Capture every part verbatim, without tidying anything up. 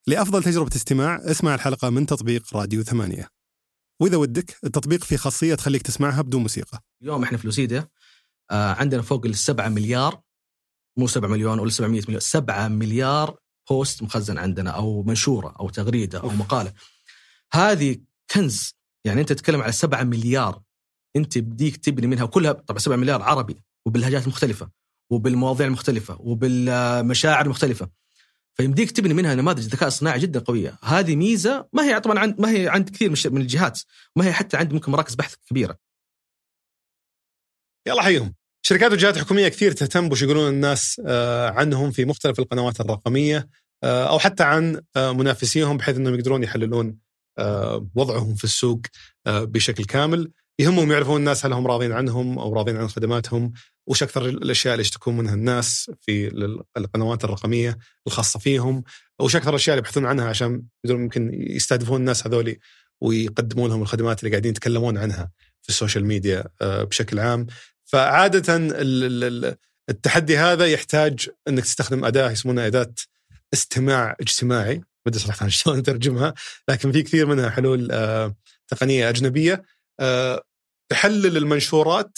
لأفضل تجربة استماع اسمع الحلقة من تطبيق راديو ثمانية، وإذا ودك التطبيق فيه خاصية تخليك تسمعها بدون موسيقى. اليوم إحنا في لوسيديا آه عندنا فوق السبعة مليار، مو سبعة مليون ولا سبعمية مليون، سبعة مليار بوست مخزن عندنا، أو منشورة أو تغريدة أو مقالة. هذه كنز، يعني أنت تتكلم على سبعة مليار، أنت بديك تبني منها كلها. طبعا سبعة مليار عربي وباللهجات المختلفة وبالمواضيع المختلفة وبالمشاعر المختلفة، فيمديك تبني منها نماذج ذكاء صناعي جدا قوية. هذه ميزة ما هي طبعا عند ما هي عند كثير من الجهات، ما هي حتى عند ممكن مراكز بحث كبيرة. يلا حيهم. شركات وجهات حكومية كثير تهتم بوش يقولون الناس عنهم في مختلف القنوات الرقمية، أو حتى عن منافسيهم، بحيث أنهم يقدرون يحللون وضعهم في السوق بشكل كامل. يهمهم يعرفون الناس هل هم راضين عنهم أو راضين عن خدماتهم، وش أكثر الأشياء اللي يشتكون منها الناس في القنوات الرقمية الخاصة فيهم، وش أكثر الأشياء اللي يبحثون عنها عشان يقدرون ممكن يستهدفون الناس هذولي ويقدمون لهم الخدمات اللي قاعدين يتكلمون عنها في السوشيال ميديا بشكل عام. فعادة التحدي هذا يحتاج أنك تستخدم أداة يسمونها أداة استماع اجتماعي، ما أدري صراحة شلون نترجمها، لكن في كثير منها حلول تقنية أجنبية تحلل المنشورات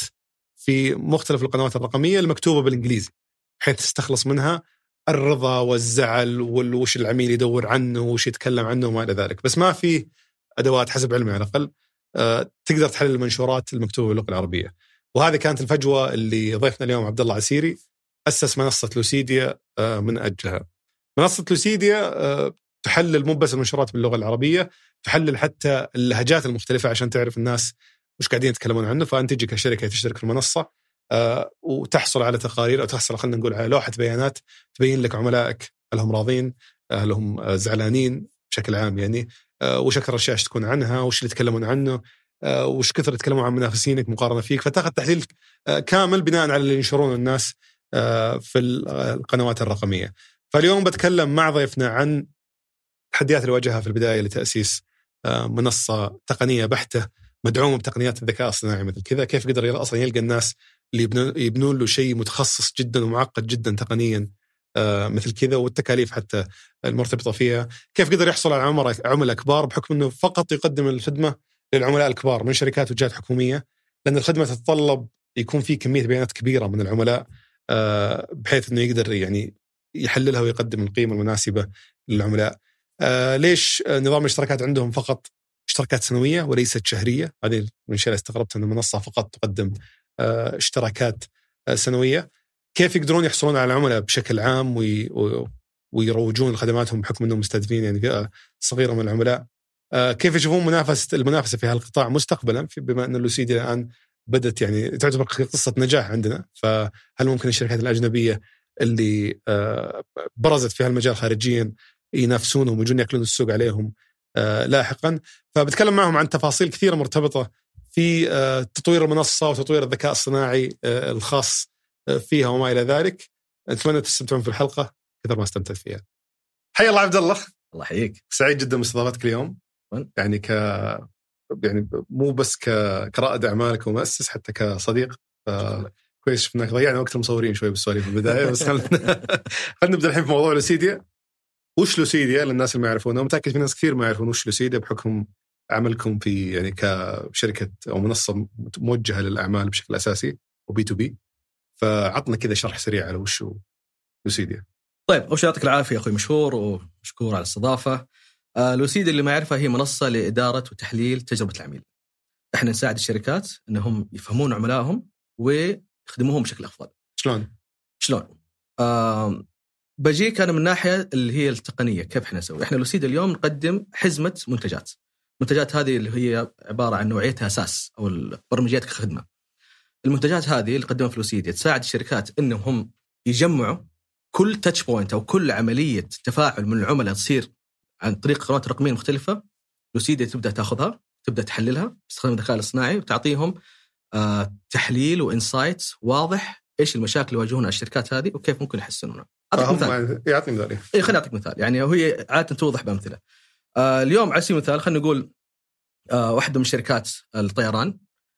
في مختلف القنوات الرقمية المكتوبة بالإنجليزي، بحيث تستخلص منها الرضا والزعل وش العميل يدور عنه وش يتكلم عنه وما إلى ذلك. بس ما في أدوات حسب علمي على الأقل تقدر تحلل المنشورات المكتوبة باللغة العربية. وهذه كانت الفجوة اللي ضيفنا اليوم عبد الله عسيري، أسس منصة لوسيديا من أجلها. منصة لوسيديا تحلل مو بس المنشورات باللغة العربية، تحلل حتى اللهجات المختلفة عشان تعرف الناس مش قاعدين يتكلمون عنه. فأنت تجي كشركة تشترك في المنصة آه وتحصل على تقارير، أو تحصل خلينا نقول على لوحة بيانات تبين لك عملائك هل هم راضين، هل هم آه زعلانين بشكل عام، يعني آه وش أكثر أشياء تكون عنها، وش اللي يتكلمون عنه، آه وش كثر يتكلمون عن منافسينك مقارنة فيك. فتأخذ تحليل آه كامل بناء على اللي ينشرون الناس آه في القنوات الرقمية. فاليوم بتكلم مع ضيفنا عن التحديات اللي واجهها في البداية لتأسيس آه منصة تقنية بحتة مدعومة بتقنيات الذكاء الصناعي مثل كذا، كيف قدر أصلا يلقى الناس اللي يبنون له شيء متخصص جدا ومعقد جدا تقنيا آه مثل كذا، والتكاليف حتى المرتبطة فيها. كيف قدر يحصل على عملاء عملاء كبار بحكم أنه فقط يقدم الخدمة للعملاء الكبار من شركات وجهات حكومية، لأن الخدمة تتطلب يكون في كمية بيانات كبيرة من العملاء آه بحيث أنه يقدر يعني يحللها ويقدم القيمة المناسبة للعملاء. آه ليش نظام الاشتراكات عندهم فقط اشتراكات سنوية وليست شهرية؟ هذه من الشيء اللي استغربت أن المنصة فقط تقدم اه اشتراكات اه سنوية. كيف يقدرون يحصلون على العملاء بشكل عام وي ويروجون خدماتهم بحكم أنهم مستهدفين يعني فئة صغيرة من العملاء؟ اه كيف يشوفون منافسة المنافسة في هالقطاع مستقبلا، بما أن لوسيديا الآن بدت يعني تعتبر قصة نجاح عندنا؟ فهل ممكن الشركات الأجنبية اللي اه برزت في هالمجال خارجيا ينافسونهم ويجون يأكلون السوق عليهم آه لاحقا؟ فبتكلم معهم عن تفاصيل كثيرة مرتبطة في آه تطوير المنصة وتطوير الذكاء الصناعي آه الخاص آه فيها وما إلى ذلك. أتمنى تستمتعون في الحلقة كثر ما استمتعت فيها. حيا الله عبد الله. الله يحييك. سعيد جدا باستضافتك اليوم، يعني ك يعني مو بس ك... كرائد أعمالك ومؤسس، حتى كصديق. ف... كويس شفناك ضيعنا وقت المصورين شوي بالسؤال في البداية، بس خلنا خلنا نبدأ الحين في موضوع لوسيديا. وش لوسيديا للناس اللي ما يعرفونه؟ متأكد في ناس كثير ما يعرفون وش لوسيديا بحكم عملكم في يعني كشركة أو منصة موجهة للأعمال بشكل أساسي وبي تو بي. فعطنا كذا شرح سريع على وش لوسيديا. طيب، أول شيء يعطيك العافية أخوي مشهور، ومشكور على الاستضافة. آه لوسيديا اللي ما يعرفها هي منصة لإدارة وتحليل تجربة العميل. إحنا نساعد الشركات أنهم يفهمون عملائهم ويخدموهم بشكل أفضل. شلون؟ شلون؟ آه بجيك أنا من ناحية اللي هي التقنية، كيف إحنا نسوي؟ إحنا لوسيديا اليوم نقدم حزمة منتجات. منتجات هذه اللي هي عبارة عن نوعيتها أساس أو البرمجيات كخدمة. المنتجات هذه اللي قدمها في لوسيديا تساعد الشركات إنهم يجمعوا كل تاتش بوينت أو كل عملية تفاعل من العملاء تصير عن طريق قنوات رقمية مختلفة. لوسيديا تبدأ تأخذها، تبدأ تحللها باستخدام الذكاء الاصطناعي، وتعطيهم آه تحليل وإنسايتس واضح إيش المشاكل اللي يواجهونها الشركات هذه وكيف ممكن يحسنونها. أعطيك مثال. يعطي مثال. إيه خليني أعطيك مثال، يعني هي عادة توضح بأمثلة. آه اليوم على سبيل المثال خلينا نقول آه واحدة من شركات الطيران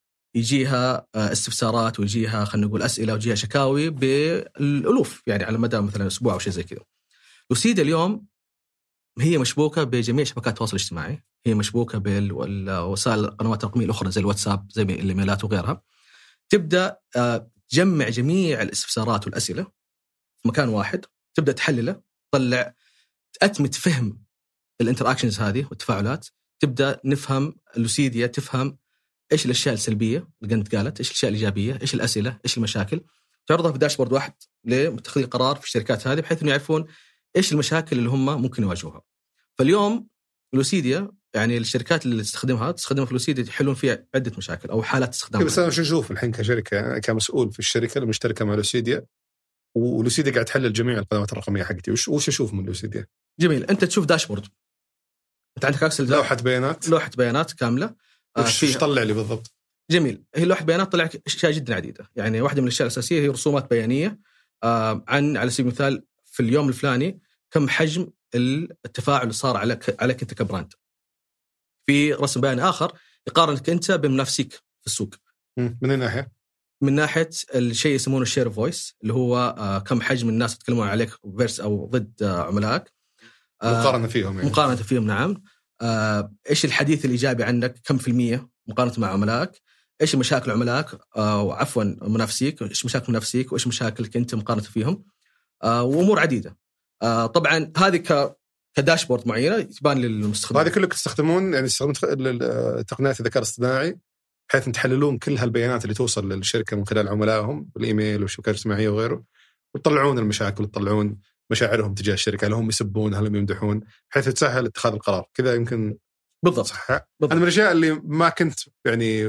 يجيها آه استفسارات ويجيها خلينا نقول أسئلة ويجيها شكاوي بالألوف، يعني على مدى مثلا أسبوع أو شيء زي كذا. لوسيديا اليوم هي مشبوكه بجميع شبكات التواصل الاجتماعي، هي مشبوكه بالوسائل القنوات الرقميه الاخرى زي الواتساب زي الايميلات وغيرها. تبدا تجمع جميع الاستفسارات والاسئله في مكان واحد، تبدا تحلله، تطلع اتمت فهم الانتراكشنز هذه والتفاعلات. تبدا نفهم لوسيديا تفهم ايش الاشياء السلبيه اللي كانت قالت، ايش الاشياء الايجابيه، ايش الاسئله، ايش المشاكل، تعرضها في داشبورد واحد لمتخذي القرار في الشركات هذه، بحيث انه يعرفون ايش المشاكل اللي هم ممكن يواجهوها. فاليوم لوسيديا يعني الشركات اللي تستخدمها تستخدمها في لوسيديا يحلون فيها عده مشاكل او حالات استخدام. بس انا شو نشوف الحين كشركه كمسؤول في الشركه المشتركه مع لوسيديا، ولوسيديا قاعد تحلل جميع القنوات الرقميه حقتي، وش وش اشوف من لوسيديا؟ جميل، انت تشوف داشبورد، انت عندك اكسل لوحه بيانات لوحه بيانات كامله. وش آه تطلع لي بالضبط؟ جميل، هي لوحه بيانات طلع اشياء جدا عديده. يعني واحده من الاشياء الاساسيه هي رسومات بيانيه آه عن على سبيل المثال في اليوم الفلاني كم حجم التفاعل اللي صار عليك عليك انت كبراند. في رسم بياني اخر يقارنك انت بمنافسيك في السوق. من اي ناحيه؟ من ناحيه الشيء يسمونه الشير فويس، اللي هو آه كم حجم الناس يتكلمون عليك فيرس او ضد آه عملائك. آه مقارنه فيهم يعني. مقارنه فيهم نعم. آه ايش الحديث الايجابي عنك كم في المية مقارنه مع عملائك، ايش مشاكل عملائك او آه عفوا منافسيك، ايش مشاكل منافسيك وايش مشاكلك انت مقارنه فيهم. آه وامور عديده. آه طبعا هذه ك كداشبورد معينه تبان للمستخدم. هذه كلكم تستخدمون يعني تستخدمون تقنيات الذكاء الاصطناعي بحيث تحللون كل هالبيانات اللي توصل للشركه من خلال عملائهم بالايميل والشبكات الاجتماعيه وغيره، وتطلعون المشاكل وتطلعون مشاعرهم تجاه الشركه، هل هم يسبون هل هم يمدحون، بحيث تسهل اتخاذ القرار. كذا يمكن بالضبط صح. انا من الاشياء اللي ما كنت يعني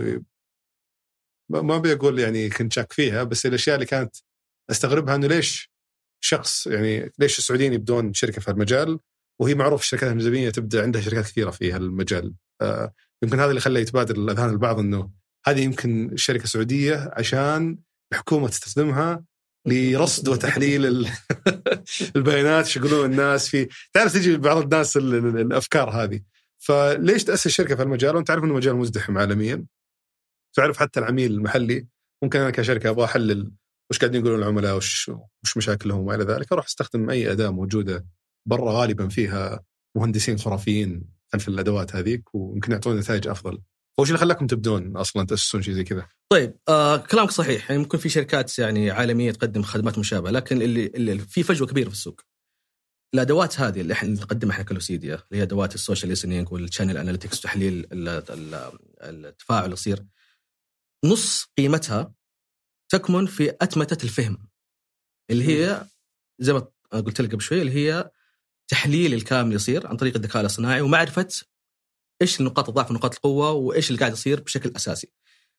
ما بيقول يعني كنت شاك فيها، بس الاشياء اللي كانت استغربها انه ليش شخص يعني ليش السعوديين يبدون شركه في المجال وهي معروف الشركات الأجنبية تبدأ عندها شركات كثيرة في هالمجال. آه يمكن هذا اللي خلى يتبادل الأذهان البعض إنه هذه يمكن شركة سعودية عشان الحكومة تستخدمها لرصد وتحليل البيانات. شو يقولون الناس في تعرف تجي بعض الناس الأفكار هذه. فليش تأسس شركة في المجال وأنت تعرف إنه مجال مزدحم عالميا، تعرف حتى العميل المحلي ممكن أنا كشركة أبغى أحلل وش قاعدين يقولون العملاء وش وش مشاكلهم وإلى ذلك، أروح أستخدم أي أداة موجودة برا غالبا فيها مهندسين خرافيين خلف الأدوات هذيك ويمكن يعطون نتائج أفضل. وش اللي خلاكم تبدون أصلا تأسسون شيء زي كذا؟ طيب آه كلامك صحيح، يعني ممكن في شركات يعني عالمية تقدم خدمات مشابهة، لكن اللي, اللي في فجوة كبيرة في السوق. الأدوات هذه اللي احنا نقدمها احنا كلوسيديا اللي هي أدوات السوشيال ليسنينج والشانل أناليتكس وتحليل التفاعل اللي يصير، نص قيمتها تكمن في أتمتة الفهم اللي هي زي ما قلت لك قبل شوي، اللي هي تحليل الكامل يصير عن طريق الذكاء الاصطناعي ومعرفة إيش النقاط الضعف ونقاط القوة وإيش اللي قاعد يصير بشكل أساسي.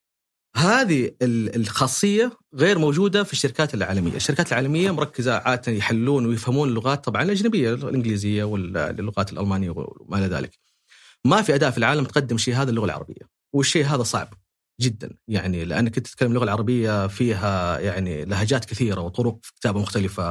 هذه الخاصية غير موجودة في الشركات العالمية. الشركات العالمية مركزة عادة يحلون ويفهمون اللغات طبعا الأجنبية، الإنجليزية واللغات الألمانية وما إلى ذلك. ما في أداة في العالم تقدم شيء هذا اللغة العربية، والشيء هذا صعب جدا يعني لأنك كنت تتكلم اللغة العربية فيها يعني لهجات كثيرة وطرق كتابة مختلفة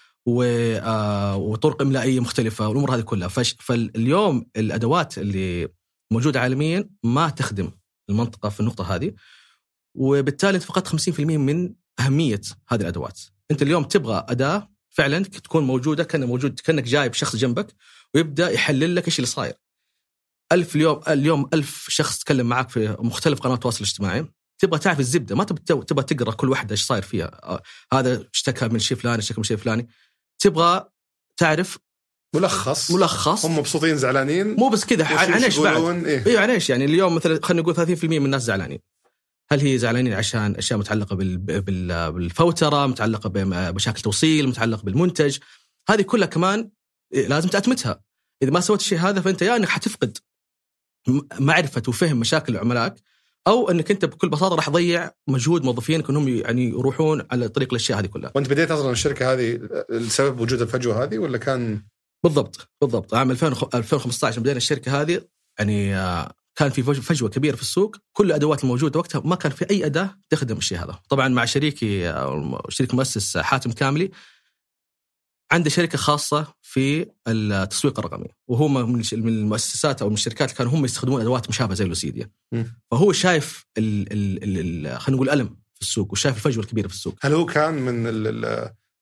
وطرق إملائية مختلفة والأمور هذه كلها. فاليوم الأدوات اللي موجودة عالميا ما تخدم المنطقة في النقطة هذه، وبالتالي انت فقط خمسين بالمئة من أهمية هذه الأدوات. أنت اليوم تبغى أداة فعلا تكون موجودة كأنك موجود كأنك جايب شخص جنبك ويبدأ يحلل لك إيش اللي صاير. ألف اليوم اليوم ألف شخص تكلم معك في مختلف قنوات التواصل الاجتماعي، تبغى تعرف الزبدة، ما تبغى تبغى تقرأ كل واحدة إيش صاير فيها، هذا اشتكى من شيء فلاني اشتكى من شيء فلاني. تبغى تعرف ملخص ملخص هم مبسوطين زعلانين مو بس كذا عن ايش بعد إيه؟ ايوه عن ايش يعني. اليوم مثلا خلينا نقول ثلاثين بالمئة من الناس زعلانين، هل هي زعلانين عشان اشياء متعلقه بالفوتره، متعلقه بمشاكل توصيل، متعلقه بالمنتج، هذه كلها كمان لازم تأتمتها. اذا ما سويت الشيء هذا فانت يا انك حتفقد معرفه وفهم مشاكل عملائك، او انك انت بكل بساطه راح تضيع مجهود موظفينك انهم يعني يروحون على طريق الاشياء هذه كلها. وانت بديت اصلا الشركه هذه السبب وجود الفجوه هذه ولا كان؟ بالضبط بالضبط عام ألفين وخمسة عشر بدينا الشركه هذه، يعني كان في فجوه كبيره في السوق، كل الادوات الموجوده وقتها ما كان في اي اداه تخدم الشيء هذا. طبعا مع شريكي شريك مؤسس حاتم كاملي عنده شركه خاصه في التسويق الرقمي، وهو من المؤسسات او من الشركات اللي كانوا هم يستخدمون ادوات مشابهه زي لوسيديا. فهو شايف ال ال ال خلينا نقول الالم في السوق وشايف الفجوه الكبيره في السوق. هل هو كان من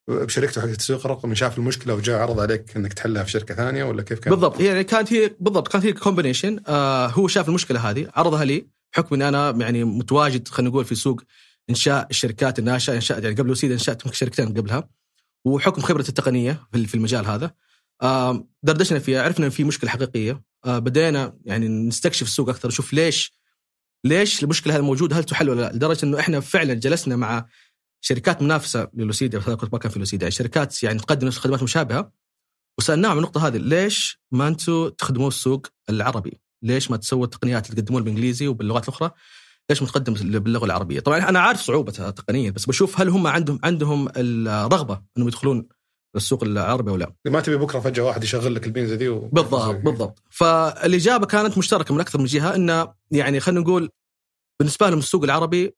بشركته حق التسويق الرقمي شاف المشكله وجاء عرض عليك انك تحلها في شركه ثانيه ولا كيف كان؟ بالضبط، يعني كانت هي بالضبط كانت هي كومبينيشن. آه هو شاف المشكله هذه عرضها لي بحكم ان انا يعني متواجد خلينا نقول في سوق انشاء الشركات الناشئه، انشاء يعني قبل وسيد انشات شركتين قبلها، وحكم خبره التقنيه في المجال هذا آه دردشنا فيها، عرفنا ان في مشكله حقيقيه. آه بدينا يعني نستكشف السوق اكثر، نشوف ليش ليش المشكله هذه موجوده، هل تحل ولا لا، لدرجه انه احنا فعلا جلسنا مع شركات منافسه للوسيديا، كنت ما كان في لوسيديا، يعني شركات يعني تقدم نفس خدمات مشابهه، وسالناهم عن النقطه هذه، ليش ما انتم تخدموا السوق العربي؟ ليش ما تسووا التقنيات اللي تقدموها بالانجليزي وباللغات الاخرى؟ ليش ما تقدم باللغه العربيه؟ طبعا انا عارف صعوبتها تقنيا، بس بشوف هل هم عندهم عندهم الرغبه انهم يدخلون السوق العربي ولا لا. ما تبي بكره فجاه واحد يشغل لك البنزه دي و... بالضبط بالضبط. فالاجابه كانت مشتركه من اكثر من جهه، ان يعني خلينا نقول بالنسبه لهم السوق العربي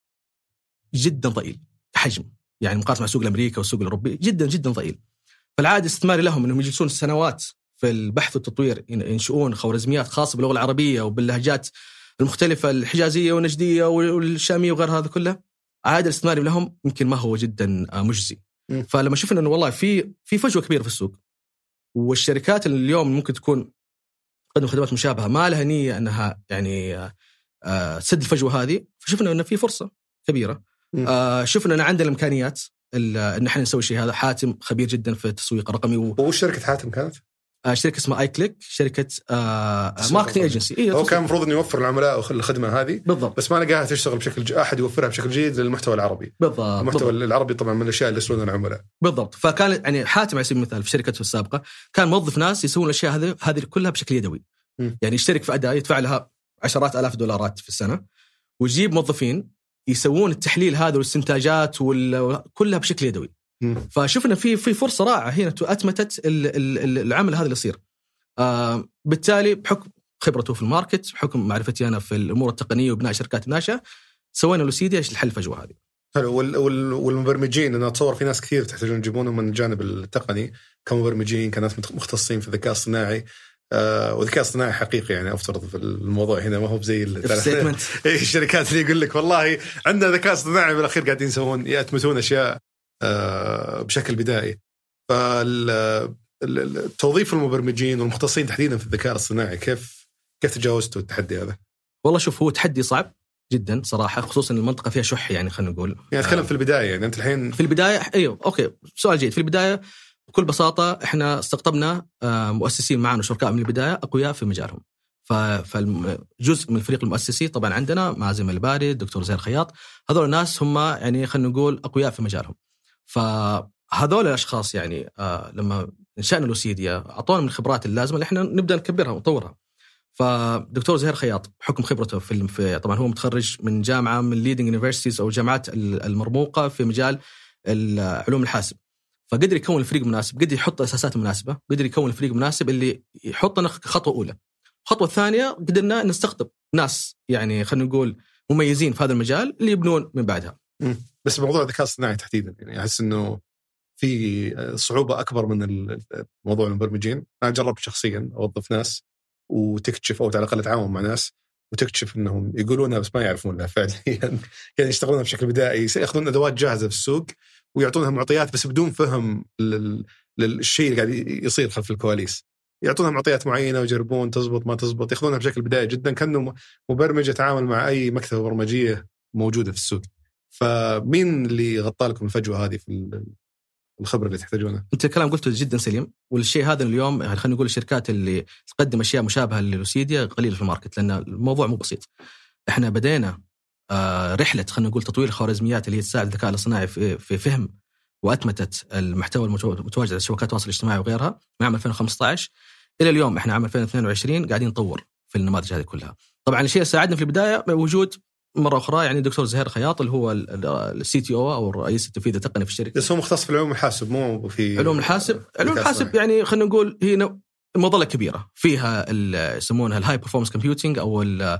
جدا ضئيل حجم، يعني مقارنه مع السوق الامريكي والسوق الاوروبي جدا جدا ضئيل. فالعائد الاستثماري لهم انهم يجلسون سنوات في البحث والتطوير، ينشؤون خوارزميات خاصه باللغه العربيه وباللهجات المختلفه، الحجازيه والنجديه والشاميه وغير هذا كله، عائد الاستثماري لهم يمكن ما هو جدا مجزي. م. فلما شفنا انه والله في في فجوه كبيره في السوق، والشركات اللي اليوم ممكن تكون تقدم خدمات مشابهه ما لها نيه انها يعني تسد الفجوه هذه، فشفنا انه في فرصه كبيره. آه شفنا ان عندنا الامكانيات ان احنا نسوي شيء هذا. حاتم خبير جدا في التسويق الرقمي. و... وش شركه حاتم كانت؟ آه شركه اسمها اي كليك، شركه آه ماركتنج ايجنسي. إيه هو كان المفروض انه يوفر العملاء الخدمه هذه بالضبط، بس ما لقاها تشتغل بشكل ج... احد يوفرها بشكل جيد للمحتوى العربي. بالضبط. المحتوى بالضبط. العربي طبعا من الاشياء اللي يسوونها العملاء. بالضبط. فكان يعني حاتم على سبيل المثال في شركته السابقه كان موظف ناس يسوون الاشياء هذه هذه كلها بشكل يدوي. م. يعني يشترك في اداه يدفع لها عشرات الاف دولارات في السنه، ويجيب موظفين يسوون التحليل هذا والاستنتاجات وكلها بشكل يدوي. م. فشفنا في في فرصه رائعه هنا اتمتت العمل هذا اللي يصير. آه بالتالي بحكم خبرته في الماركت، بحكم معرفتي انا في الامور التقنيه وبناء شركات ناشئه، سوينا لوسيديا لحل الفجوه هذه. حلو. والمبرمجين انا اتصور في ناس كثير تحتاجون يجيبونهم من الجانب التقني كمبرمجين، كناس مختصين في الذكاء الصناعي. آه والذكاء الصناعي حقيقي يعني افترض في الموضوع هنا ما هو زي الشركات اللي يقول لك والله عندنا ذكاء صناعي بالاخير قاعدين يسوون يأتمتون اشياء آه بشكل بدائي. فالتوظيف المبرمجين والمختصين تحديدا في الذكاء الصناعي كيف كيف تجاوزتوا التحدي هذا؟ والله شوف، هو تحدي صعب جدا صراحه، خصوصا المنطقه فيها شح، يعني خلينا نقول يعني تكلم في البدايه. يعني انت الحين في البدايه ايوه اوكي سؤال جيد. في البدايه بكل بساطه احنا استقطبنا مؤسسين معنا وشركاء من البدايه اقوياء في مجالهم. فالجزء من الفريق المؤسسي طبعا عندنا مازن الباري، الدكتور زهير خياط، هذول الناس هم يعني خلينا نقول اقوياء في مجالهم. فهذول الاشخاص يعني لما انشأنا لوسيديا اعطونا من الخبرات اللازمه اللي احنا نبدا نكبرها ونطورها. فدكتور زهير خياط بحكم خبرته في, في طبعا هو متخرج من جامعه من ليدنج يونيفرسيتيز او جامعات المرموقه في مجال علوم الحاسب، فقدر يكون الفريق مناسب، قدر يحط الاساسات المناسبه، قدر يكون الفريق مناسب اللي يحطنا خطوه اولى. الخطوه الثانيه قدرنا نستقطب ناس يعني خلينا نقول مميزين في هذا المجال اللي يبنون من بعدها. بس موضوع الذكاء الصناعي تحديدا يعني احس انه في صعوبه اكبر من موضوع المبرمجين. انا جربت شخصيا اوظف ناس وتكتشف او على الاقل اتعاون مع ناس وتكتشف انهم يقولونها بس ما يعرفونها فعليا. يعني يشتغلونها بشكل بدائي، ياخذون ادوات جاهزه في السوق ويعطونها معطيات بس بدون فهم للشيء اللي قاعد يصير خلف الكواليس. يعطونها معطيات معينه ويجربون تزبط ما تزبط، ياخذونها بشكل بدائي جدا كانه مبرمج يتعامل مع اي مكتبه برمجيه موجوده في السوق. فمين اللي غطى لكم الفجوه هذه في الخبره اللي تحتاجونها؟ انت الكلام قلته جدا سليم، والشيء هذا اليوم يعني خلينا نقول الشركات اللي تقدم اشياء مشابهه للوسيديا قليله في الماركت، لان الموضوع مو بسيط. احنا بدينا آه رحله خلينا نقول تطوير الخوارزميات اللي هي تساعد الذكاء الاصطناعي في, في فهم واتمتت المحتوى المتواجد على شبكات التواصل الاجتماعي وغيرها من عام ألفين وخمسة عشر الى اليوم. احنا عام ألفين واثنين وعشرين قاعدين نطور في النماذج هذه كلها. طبعا الشيء اللي ساعدنا في البدايه وجود مرة أخرى يعني الدكتور زهير خياط اللي هو السي تي او أو الرئيس التنفيذي التقني في الشركة. بس هو مختص في العلوم الحاسب مو في علوم الحاسب. علوم الحاسب يعني خلينا نقول هي مظلة كبيرة فيها يسمونها الهاي بيرفورمانس كومبيوتينج أو ال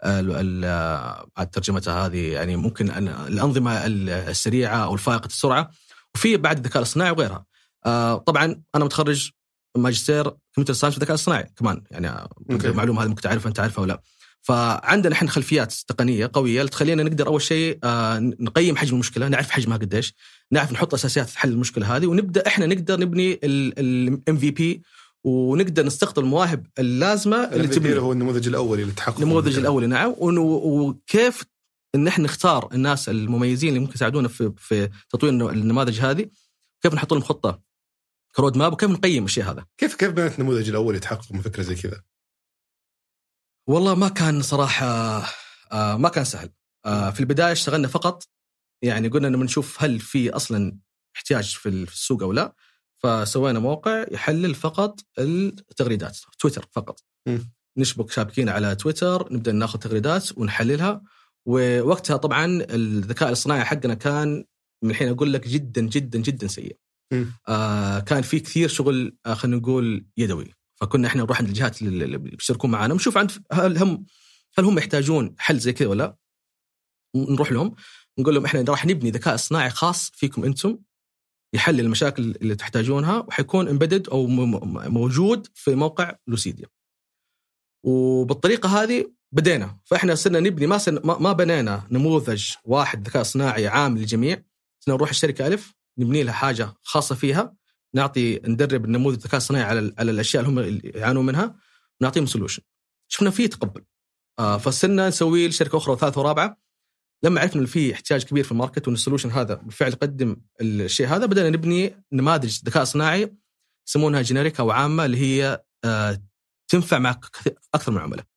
ال ترجمتها هذه يعني ممكن الأنظمة السريعة أو الفائقة السرعة، وفي بعد الذكاء الاصطناعي وغيرها. طبعا أنا متخرج ماجستير كمبيوتر ساينس في الذكاء الاصطناعي كمان، يعني معلومة هذه ممكن تعرفها أنت عارفها ولا. فعندنا احنا خلفيات تقنيه قويه تخلينا نقدر اول شيء آه نقيم حجم المشكله، نعرف حجمها قديش، نعرف نحط اساسيات حل المشكله هذه، ونبدا احنا نقدر نبني الام في بي، ونقدر نستقطب المواهب اللازمه اللي تبني. هو النموذج الاولي للتحقق. النموذج الاولي نعم. وكيف ان احنا نختار الناس المميزين اللي ممكن يساعدونا في في تطوير النماذج هذه، كيف نحط لهم خطه كرود ماب، وكيف نقيم الشيء هذا. كيف كيف بنيت النموذج الاولي يتحقق من فكره زي كذا؟ والله ما كان صراحه آه ما كان سهل. آه في البدايه اشتغلنا فقط يعني قلنا انه بنشوف هل في اصلا احتياج في السوق او لا، فسوينا موقع يحلل فقط التغريدات، تويتر فقط. م. نشبك شابكين على تويتر، نبدا ناخذ تغريدات ونحللها. ووقتها طبعا الذكاء الاصطناعي حقنا كان من الحين اقول لك جدا جدا جدا سيء. آه كان في كثير شغل آه خلينا نقول يدوي، فكنا احنا نروح عند الجهات اللي بيشتركون معنا ونشوف عند هل هم هل هم يحتاجون حل زي كذا ولا، نروح لهم نقول لهم احنا راح نبني ذكاء اصطناعي خاص فيكم انتم يحل المشاكل اللي تحتاجونها، وحيكون امبيدد او موجود في موقع لوسيديا. وبالطريقه هذه بدينا. فاحنا صرنا نبني، ما ما بنينا نموذج واحد ذكاء اصطناعي عام للجميع، صرنا نروح الشركه الف نبني لها حاجه خاصه فيها، نعطي ندرب النموذج الذكاء الصناعي على على الاشياء اللي هم يعانوا منها، ونعطيهم سولوشن. شفنا فيه تقبل، آه فصرنا نسوي لشركه اخرى وثالثه ورابعه. لما عرفنا ان في احتياج كبير في الماركت وان السولوشن هذا بالفعل يقدم الشيء هذا، بدأنا نبني نماذج ذكاء صناعي يسمونها جينيريك او عامه، اللي هي آه تنفع مع اكثر من عملاء.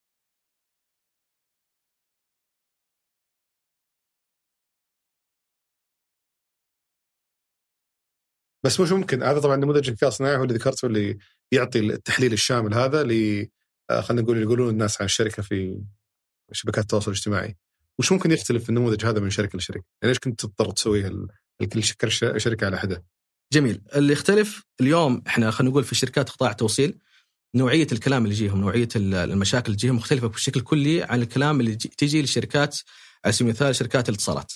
بس مش ممكن هذا طبعا نموذج الذكاء الصناعي هو اللي ذكرته، اللي يعطي التحليل الشامل هذا اللي خلينا نقول يقولون الناس عن الشركه في شبكات التواصل الاجتماعي. وش ممكن يختلف النموذج هذا من شركه لشركه؟ يعني ليش كنت تضطر تسويها لكل شركه على حده؟ جميل. اللي يختلف اليوم احنا خلينا نقول في شركات قطاع التوصيل، نوعيه الكلام اللي يجيهم، نوعيه المشاكل اللي تجيهم مختلفه بشكل كلي عن الكلام اللي تيجي للشركات على سبيل المثال شركات الاتصالات.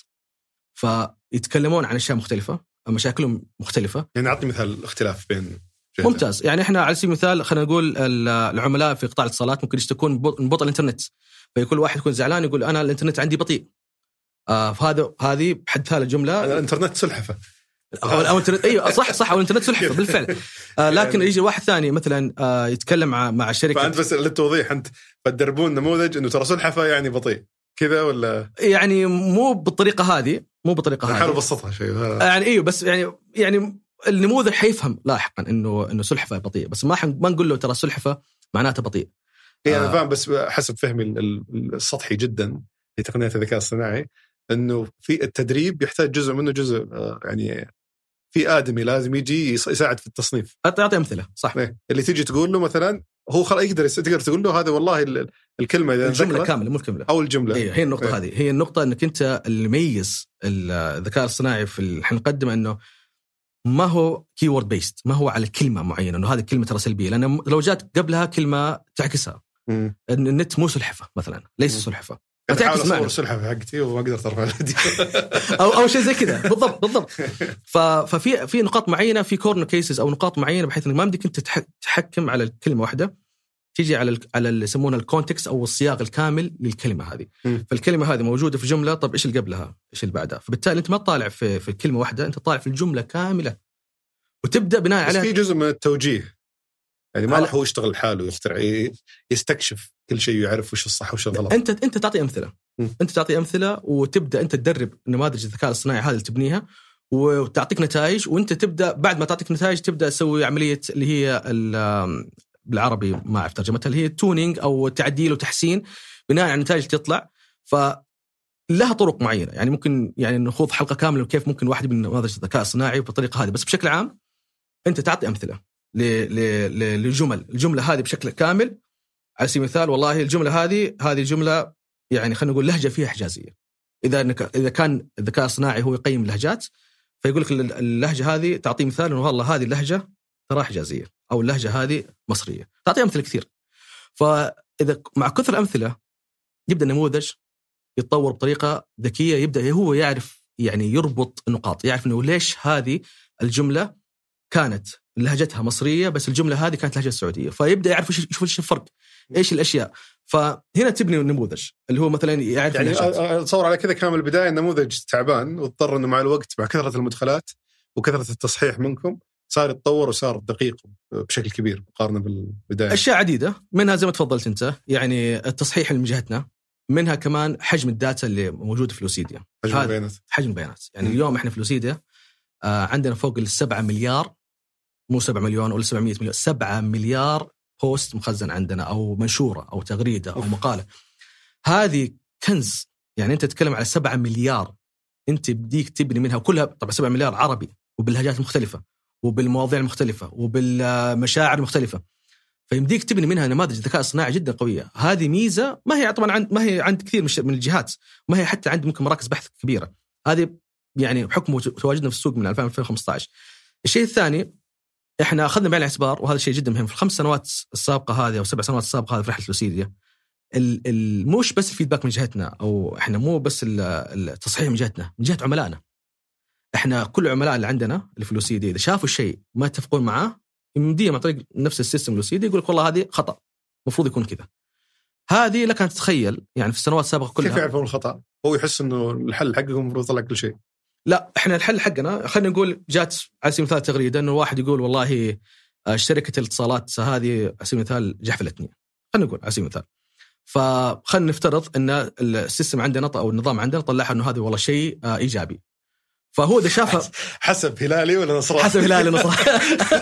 فيتكلمون عن اشياء مختلفه، مشاكلهم مختلفه. يعني اعطي مثال اختلاف بين جهة. ممتاز. يعني احنا على سبيل المثال خلينا نقول العملاء في قطاع الاتصالات ممكن يشتكون من بطء الانترنت، فيكون واحد يكون زعلان يقول انا الانترنت عندي بطيء. آه فهذا هذه بحد ثالث الجمله الانترنت سلحفه او الانترنت ايوه صح صح او الانترنت سلحفه بالفعل. آه لكن يجي واحد ثاني مثلا آه يتكلم مع مع شركه، فانت بس للتوضيح انت بتدربون نموذج انه ترى سلحفه يعني بطيء كذا ولا؟ يعني مو بالطريقه هذه، مو بالطريقه هذه، حاول ابسطها شيء يعني ايوه بس يعني يعني النموذج حيفهم لاحقا انه انه سلحفه بطيء، بس ما ما نقول له ترى سلحفه معناته بطيء. اي انا آه فاهم، بس حسب فهمي السطحي جدا لتقنيات الذكاء الصناعي انه في التدريب يحتاج جزء منه جزء يعني في آدمي لازم يجي يساعد في التصنيف. أعطي أمثلة صح. إيه؟ اللي تيجي تقول له مثلا هو خلاص يقدر تقدر تقول له هذا والله الكلمة إذا الجملة كاملة مو الكلمة أو الجملة. إيه هي النقطة إيه؟ هذه هي النقطة إنك أنت اللي يميز الذكاء الصناعي في اللي نقدمه إنه ما هو keyword based، ما هو على كلمة معينة إنه هذه الكلمة ترى سلبية، لأن لو جات قبلها كلمة تعكسها. إن النت مو سلحفة مثلا، ليس سلحفة. أحاول أصور السلحفة حقتي وما قدرت أرفع الفيديو أو أو شيء زي كذا بالضبط بالضبط. ففي في نقاط معينة، في كورنر كيسز أو نقاط معينة بحيث إنك ما بدك أنت تحكم على الكلمة واحدة، تيجي على على اللي يسمونه الكونتكست أو السياق الكامل للكلمة هذه. م. فالكلمة هذه موجودة في جملة، طب إيش اللي قبلها إيش اللي بعدها، فبالتالي أنت ما تطالع في في كلمة واحدة، أنت طالع في الجملة كاملة وتبدأ بناء على في جزء من التوجيه. يعني ما راح هو يشتغل لحاله ويخترع، يستكشف كل شيء ويعرف وش الصح وش الغلط. انت انت تعطي امثله م. انت تعطي امثله وتبدا انت تدرب نماذج الذكاء الصناعي هذا اللي تبنيها وتعطيك نتائج، وانت تبدا بعد ما تعطيك نتائج تبدا تسوي عمليه اللي هي بالعربي ما اعرف ترجمتها، اللي هي تونينج او تعديل وتحسين بناء على النتائج اللي تطلع. فلها طرق معينه، يعني ممكن يعني نخوض حلقه كامله وكيف ممكن واحد من نماذج الذكاء الصناعي بالطريقه هذه، بس بشكل عام انت تعطي امثله للجمل، الجملة هذه بشكل كامل. على سبيل المثال والله الجملة هذه هذه جملة يعني خلينا نقول لهجة فيها حجازية. إذا إذا كان الذكاء الصناعي هو يقيم اللهجات، فيقول لك اللهجة هذه تعطي مثال إنه والله هذه اللهجة ترى حجازية أو اللهجة هذه مصرية، تعطي أمثلة كثير. فإذا مع كثر الأمثلة يبدأ النموذج يتطور بطريقة ذكية، يبدأ هو يعرف يعني يربط النقاط، يعرف إنه ليش هذه الجملة كانت لهجتها مصرية بس الجملة هذه كانت لهجة سعودية، فيبدأ يعرف يشوف ايش الفرق، ايش الاشياء. فهنا تبني النموذج اللي هو مثلا يعرف يعني اللهجات. اتصور على كذا كامل البدايه النموذج تعبان، واضطر انه مع الوقت مع كثره المدخلات وكثره التصحيح منكم صار يتطور وصار دقيق بشكل كبير مقارنه بالبدايه. اشياء عديده منها زي ما تفضلت انت، يعني التصحيح اللي من جهتنا، منها كمان حجم الداتا اللي موجود في لوسيديا، حجم البيانات حجم البيانات يعني م. اليوم احنا في لوسيديا آه عندنا فوق السبعة مليار، مو سبعة مليون ولا سبعمية مليون، سبعة مليار بوست مخزن عندنا أو منشورة أو تغريدة أو مقالة. هذه كنز، يعني أنت تتكلم على سبعة مليار، أنت بديك تبني منها كلها، طبعا سبعة مليار عربي وباللهجات المختلفة وبالمواضيع المختلفة وبالمشاعر المختلفة، فيمديك تبني منها نماذج ذكاء اصطناعي جدا قوية. هذه ميزة ما هي طبعا عند ما هي عند كثير من الجهات، ما هي حتى عند ممكن مراكز بحث كبيرة. هذه يعني بحكم تواجدنا في السوق من ألفين وخمسة عشر. الشيء الثاني احنا اخذنا بعين الاعتبار، وهذا الشيء جدا مهم، في الخمس سنوات السابقه هذه او سبع سنوات السابقه هذه في رحله لوسيديا، مش بس الفيدباك من جهتنا، او احنا مو بس التصحيح من جهتنا، من جهه عملائنا. احنا كل العملاء اللي عندنا اللي في لوسيديا اذا شافوا الشيء ما يتفقون معاه يمديهم عن طريق نفس السيستم لوسيديا يقول لك والله هذه خطا، المفروض يكون كذا. هذه لك ان تتخيل يعني في السنوات السابقه كلها كيف يعرفون الخطا؟ هو يحس انه الحل حقهم المفروض يطلع كل شيل. لا، احنا الحل حقنا خلينا نقول جات على سبيل المثال تغريده انه واحد يقول والله شركه الاتصالات هذه على سبيل المثال جحفلتني، خلينا نقول على سبيل المثال، فخلينا نفترض ان السيستم عندنا او النظام عندنا طلعها انه هذا والله شيء ايجابي، فهو اذا شافه حسب هلالي ولا نصراني، حسب هلالي نصراني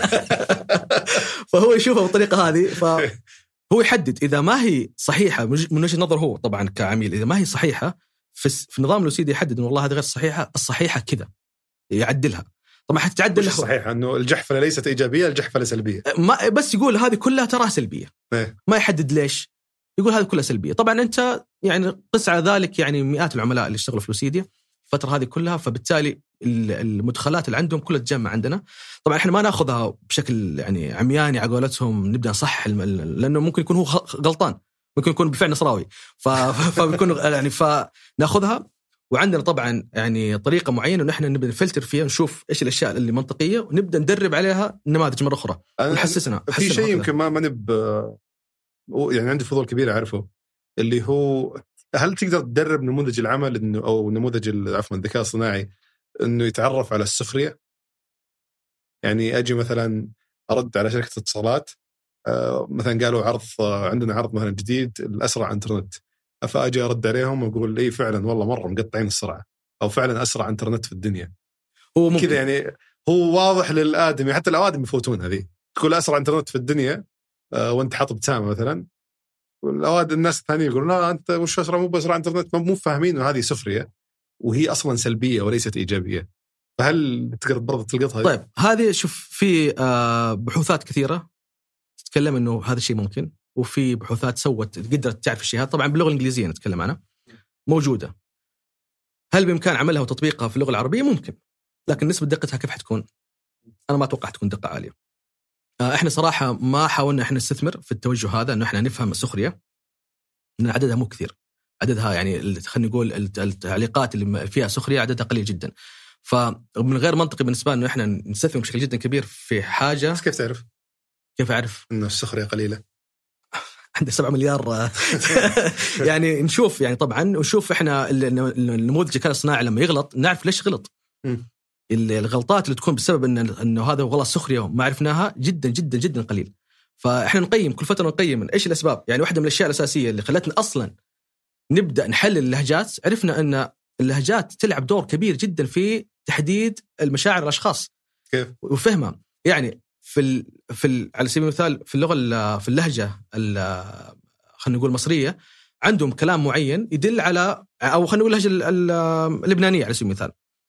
فهو يشوفه بالطريقه هذه، فهو يحدد اذا ما هي صحيحه من وجهه نظر هو طبعا كعميل، اذا ما هي صحيحه في في نظام لوسيدي يحدد انه والله هذه غير صحيحه، الصحيحه كذا يعدلها. طبعا حتعدل صحيح انه الجحفله ليست ايجابيه، الجحفله سلبيه، ما بس يقول هذه كلها ترى سلبيه، إيه؟ ما يحدد ليش، يقول هذه كلها سلبيه. طبعا انت يعني قس على ذلك يعني مئات العملاء اللي اشتغلوا في لوسيديا الفتره هذه كلها، فبالتالي المدخلات اللي عندهم كلها تجمع عندنا. طبعا احنا ما ناخذها بشكل يعني عمياني على قولتهم نبدا نصحح، لانه ممكن يكون هو غلطان، ممكن يكون بفعل نصراوي، فبيكون يعني فناخذها. وعندنا طبعا يعني طريقه معينه ونحن نبدا نفلتر فيها، نشوف ايش الاشياء اللي منطقيه ونبدا ندرب عليها نماذج مره اخرى ونحسسنا. في شيء يمكن ما ما نب يعني عندي فضول كبير اعرفه، اللي هو هل تقدر تدرب نموذج العمل انه او نموذج عفوا الذكاء الصناعي انه يتعرف على السخريه؟ يعني اجي مثلا ارد على شركه اتصالات مثلا قالوا عرض عندنا عرض مثلا جديد الاسرع انترنت، فاجي ارد عليهم واقول لي فعلا والله مره مقطعين السرعه، او فعلا اسرع انترنت في الدنيا. هو كذا يعني هو واضح للادمي، حتى الاوادم يفوتون هذه، تقول اسرع انترنت في الدنيا وانت حاط ابتسامه مثلا، والاواد الناس الثانيين يقولون لا انت وش اسرع، مو باسرع انترنت، مو فاهمين انه هذه سخريه وهي اصلا سلبيه وليست ايجابيه. فهل تقدر برضه تلقطها؟ طيب هذه شوف في بحوثات كثيره تتكلم انه هذا الشيء ممكن، وفي بحوثات سوت قدرت تعرف الشيء هذا، طبعا باللغه الانجليزيه نتكلم عنها موجوده. هل بامكان عملها وتطبيقها في اللغه العربيه؟ ممكن، لكن نسبه دقتها كيف حتكون؟ انا ما اتوقع تكون دقه عاليه. احنا صراحه ما حاولنا احنا نستثمر في التوجه هذا انه احنا نفهم السخريه، لان عددها مو كثير، عددها يعني خلينا نقول التعليقات اللي فيها سخريه عددها قليل جدا، فمن غير منطقي بالنسبه لنا احنا نستثمر بشكل جدا كبير في حاجه. بس كيف تعرف؟ كيف اعرف انه السخريه قليله؟ عنده سبعة مليار يعني نشوف يعني طبعا ونشوف احنا النموذج الذكاء الصناعي لما يغلط نعرف ليش غلط. م. الغلطات اللي تكون بسبب ان انه هذا غلط سخريه ما عرفناها جدا جدا جدا قليل. فاحنا نقيم كل فتره، نقيم من ايش الاسباب. يعني واحده من الاشياء الاساسيه اللي خلتنا اصلا نبدا نحلل اللهجات، عرفنا ان اللهجات تلعب دور كبير جدا في تحديد المشاعر الاشخاص كيف وفهمها. يعني في ال في ال على سبيل المثال في اللغه في اللهجه خلينا نقول المصريه عندهم كلام معين يدل على، او خلينا نقول اللهجه اللبنانيه على سبيل المثال،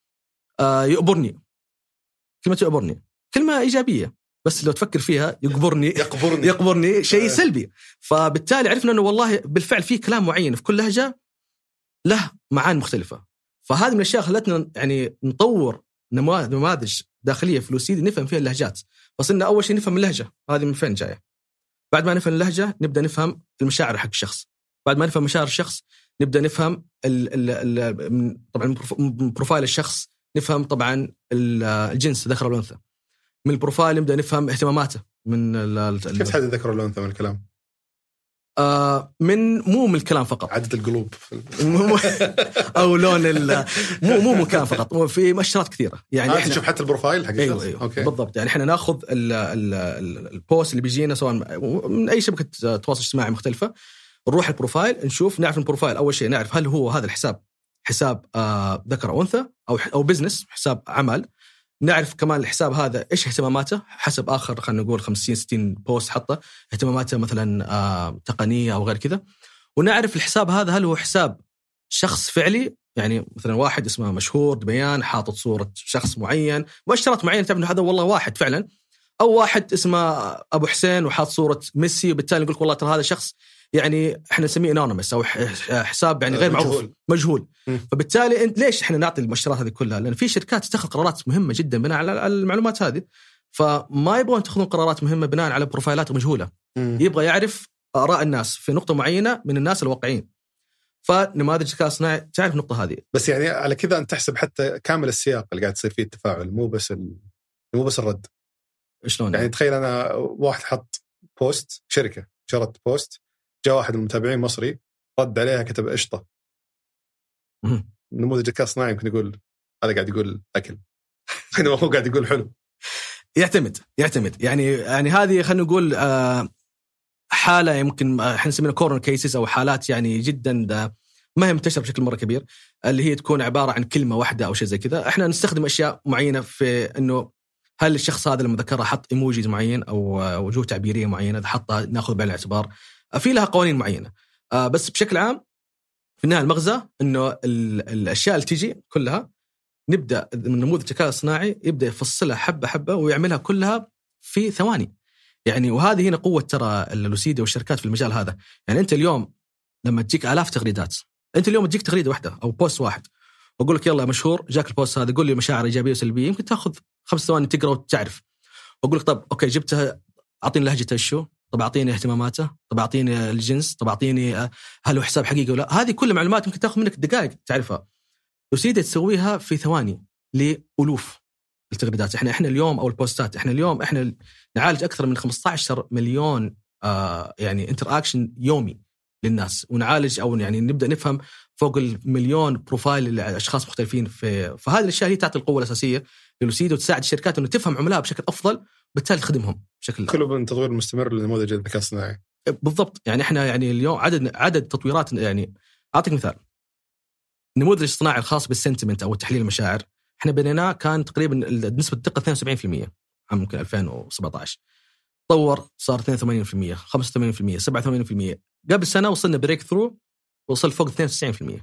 يقبرني، كلمه يقبرني كلمه ايجابيه، بس لو تفكر فيها يقبرني يقبرني, يقبرني شيء سلبي. فبالتالي عرفنا انه والله بالفعل في كلام معين في كل لهجه له معاني مختلفه. فهذه من الاشياء خلتنا يعني نطور نماذج داخليه في لوسيدي نفهم فيها اللهجات. فصلنا اول شيء نفهم اللهجه هذه من فين جايه، بعد ما نفهم اللهجه نبدا نفهم المشاعر حق الشخص، بعد ما نفهم مشاعر الشخص نبدا نفهم ال ال طبعا بروفايل الشخص، نفهم طبعا الجنس ذكر ولا انثى، من البروفايل نبدا نفهم اهتماماته. من كيف تحدد ذكر ولا انثى من الكلام؟ آه من مو من الكلام فقط، عدد القلوب او لون ال مو مو مكان فقط، في مؤشرات كثيره. يعني آه احنا تشوف حتى البروفايل حقيقة. أيوة أيوة أوكي. بالضبط. يعني احنا ناخذ ال ال ال البوست اللي بيجينا سواء من اي شبكه تواصل اجتماعي مختلفه، نروح البروفايل نشوف، نعرف البروفايل اول شيء نعرف هل هو هذا الحساب حساب آه ذكر او انثى او او بزنس حساب عمل. نعرف كمان الحساب هذا ايش اهتماماته حسب اخر خلينا نقول خمسين ستين بوست حطه، اهتماماته مثلا آه تقنيه او غير كذا. ونعرف الحساب هذا هل هو حساب شخص فعلي، يعني مثلا واحد اسمه مشهور بيان حاطط صوره شخص معين مؤشرات معينه تعرف انه هذا والله واحد فعلا، او واحد اسمه ابو حسين وحاط صوره ميسي وبالتالي نقول والله ترى هذا شخص يعني احنا نسميه انونيمس او حساب يعني غير معروف مجهول, مجهول. فبالتالي انت ليش احنا نعطي المؤشرات هذه كلها؟ لان في شركات تتخذ قرارات مهمه جدا بناء على المعلومات هذه، فما يبغون يتخذون قرارات مهمه بناء على بروفايلات مجهوله. م. يبغى يعرف اراء الناس في نقطه معينه من الناس الواقعيين. فنماذج الذكاء الصناعي تعرف النقطه هذه. بس يعني على كذا انت تحسب حتى كامل السياق اللي قاعد تصير فيه التفاعل، مو بس ال... مو بس الرد. شلون يعني تخيل انا واحد حط بوست، شركه شرت بوست، جاء واحد من المتابعين مصري رد عليها كتب قشطه، نموذج الذكاء الصناعي يمكن يقول هذا قاعد يقول اكل هنا هو قاعد يقول حلو. يعتمد يعتمد يعني يعني هذه خلينا نقول آه حاله يمكن احنا نسميها كورنر كيسز او حالات يعني جدا ما هي منتشره بشكل مره كبير، اللي هي تكون عباره عن كلمه واحده او شيء زي كذا. احنا نستخدم اشياء معينه في انه هل الشخص هذا لما ذكرها حط ايموجيز معين او وجوه تعبيريه معينه، اذا حطها ناخذ بعين الاعتبار. في لها قوانين معينه آه بس بشكل عام في النهايه المغزى انه الاشياء اللي تيجي كلها نبدا من نموذج الذكاء الصناعي يبدا يفصلها حبه حبه ويعملها كلها في ثواني. يعني وهذه هنا قوه ترى اللوسيديا والشركات في المجال هذا. يعني انت اليوم لما تجيك آلاف تغريدات، انت اليوم تجيك تغريده واحده او بوست واحد واقول لك يلا مشهور جاك البوست هذا قول لي مشاعر ايجابيه وسلبيه، يمكن تاخذ خمس ثواني تقرا وتعرف. واقول لك طب اوكي جبتها اعطيني لهجته الشو، طب اعطيني اهتماماته، طب اعطيني الجنس، طب اعطيني هل هو حساب حقيقي ولا. هذه كل معلومات ممكن تاخذ منك دقائق تعرفها. لوسيديا تسويها في ثواني لألوف التغريدات. احنا احنا اليوم او البوستات احنا اليوم احنا نعالج اكثر من خمسة عشر مليون آه يعني انتراكشن يومي للناس، ونعالج او يعني نبدا نفهم فوق المليون بروفايل لاشخاص مختلفين. في فهذه الاشياء هي تعطي القوه الاساسيه للوسيديا وتساعد الشركات انه تفهم عملائها بشكل افضل بالتالي تخدمهم بشكل كله من تطوير مستمر لنموذج الذكاء الصناعي. بالضبط. يعني احنا يعني اليوم عدد عدد تطويرات. يعني اعطيك مثال، النموذج الصناعي الخاص بالسنتمنت او تحليل المشاعر احنا بنيناه كان تقريبا نسبه الدقه اثنين وسبعين بالمئة عام ممكن ألفين وسبعة عشر، طور صار اثنين وثمانين بالمئة خمسة وثمانين بالمئة سبعة وثمانين بالمئة، قبل سنه وصلنا بريك ثرو وصل فوق اثنين وتسعين بالمئة.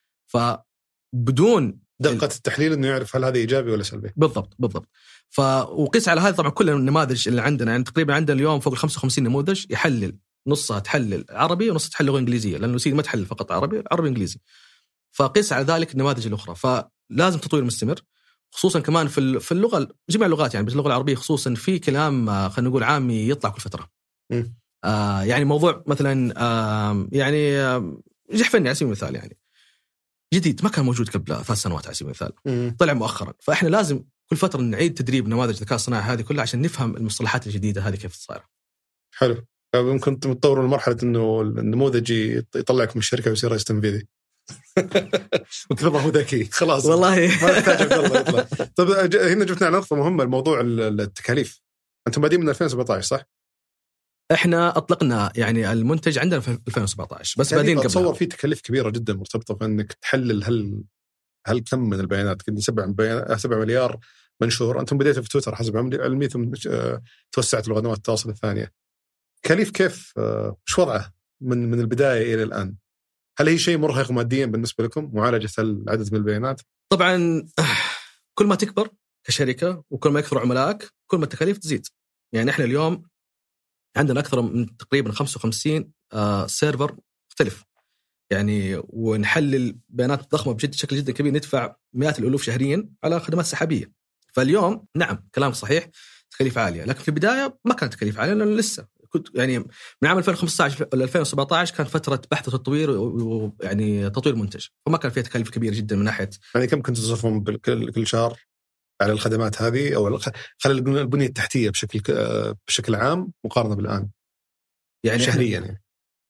فبدون دقه التحليل انه يعرف هل هذا ايجابي ولا سلبي. بالضبط بالضبط. فوقيس على هذا طبعا كل النماذج اللي عندنا، يعني تقريبا عندنا اليوم فوق ال خمسة وخمسين نموذج يحلل، نصها تحلل عربي ونصها تحلل لغه انجليزيه، لانه سيدي ما تحلل فقط عربي عربي انجليزي. فقيس على ذلك النماذج الاخرى. فلازم تطوير مستمر، خصوصا كمان في في اللغه جميع اللغات يعني، بس اللغه العربيه خصوصا في كلام خلينا نقول عامي يطلع كل فتره. آه يعني موضوع مثلا آه يعني آه جحفني على سبيل المثال يعني جديد ما كان موجود قبل ثلاث سنوات على سبيل المثال، طلع مؤخرا. فاحنا لازم كل فتره نعيد تدريب نماذج الذكاء الصناعي هذه كلها عشان نفهم المصطلحات الجديده هذه كيف تصير. حلو. ممكن تطوروا لمرحله انه النموذج يطلعك من الشركه ويصير رئيس تنفيذي وكذا ما هو ذكي خلاص والله ما يحتاج عبد الله يطلع. طب هنا جبتنا على نقطه مهمه، الموضوع التكاليف. انتم بادين من ألفين وسبعة عشر صح؟ احنا اطلقنا يعني المنتج عندنا في ألفين وسبعة عشر بس يعني بعدين قبل اتصور في تكاليف كبيره جدا مرتبطه بانك تحلل هل هل كم من البيانات كنت سبعة سبعة مليار منشور. انتم بديتوا في تويتر حسب علمي ثم توسعت لقنوات التواصل الثانيه. تكاليف كيف وش وضعه من من البدايه الى الان؟ هل هي شيء مرهق ماديا بالنسبه لكم معالجه العدد من البيانات؟ طبعا كل ما تكبر كشركه وكل ما يكثر عملائك كل ما التكاليف تزيد. يعني احنا اليوم عندنا اكثر من تقريبا خمسة وخمسين آه سيرفر مختلف يعني، ونحلل بيانات ضخمه بجد بشكل جدا كبير، ندفع مئات الالوف شهريا على خدمات سحابيه. فاليوم نعم كلام صحيح تكاليف عاليه، لكن في البدايه ما كانت تكاليف عاليه لانه لسه كنت يعني من عام ألفين وخمسة عشر ل ألفين وسبعة عشر كانت فتره بحث وتطوير ويعني تطوير منتج، فما كان فيها تكاليف كبيره جدا من ناحيه. يعني كم كنت تصرفون كل شهر على الخدمات هذه او خلينا البنيه التحتيه بشكل بشكل عام مقارنه بالان؟ يعني شهريا يعني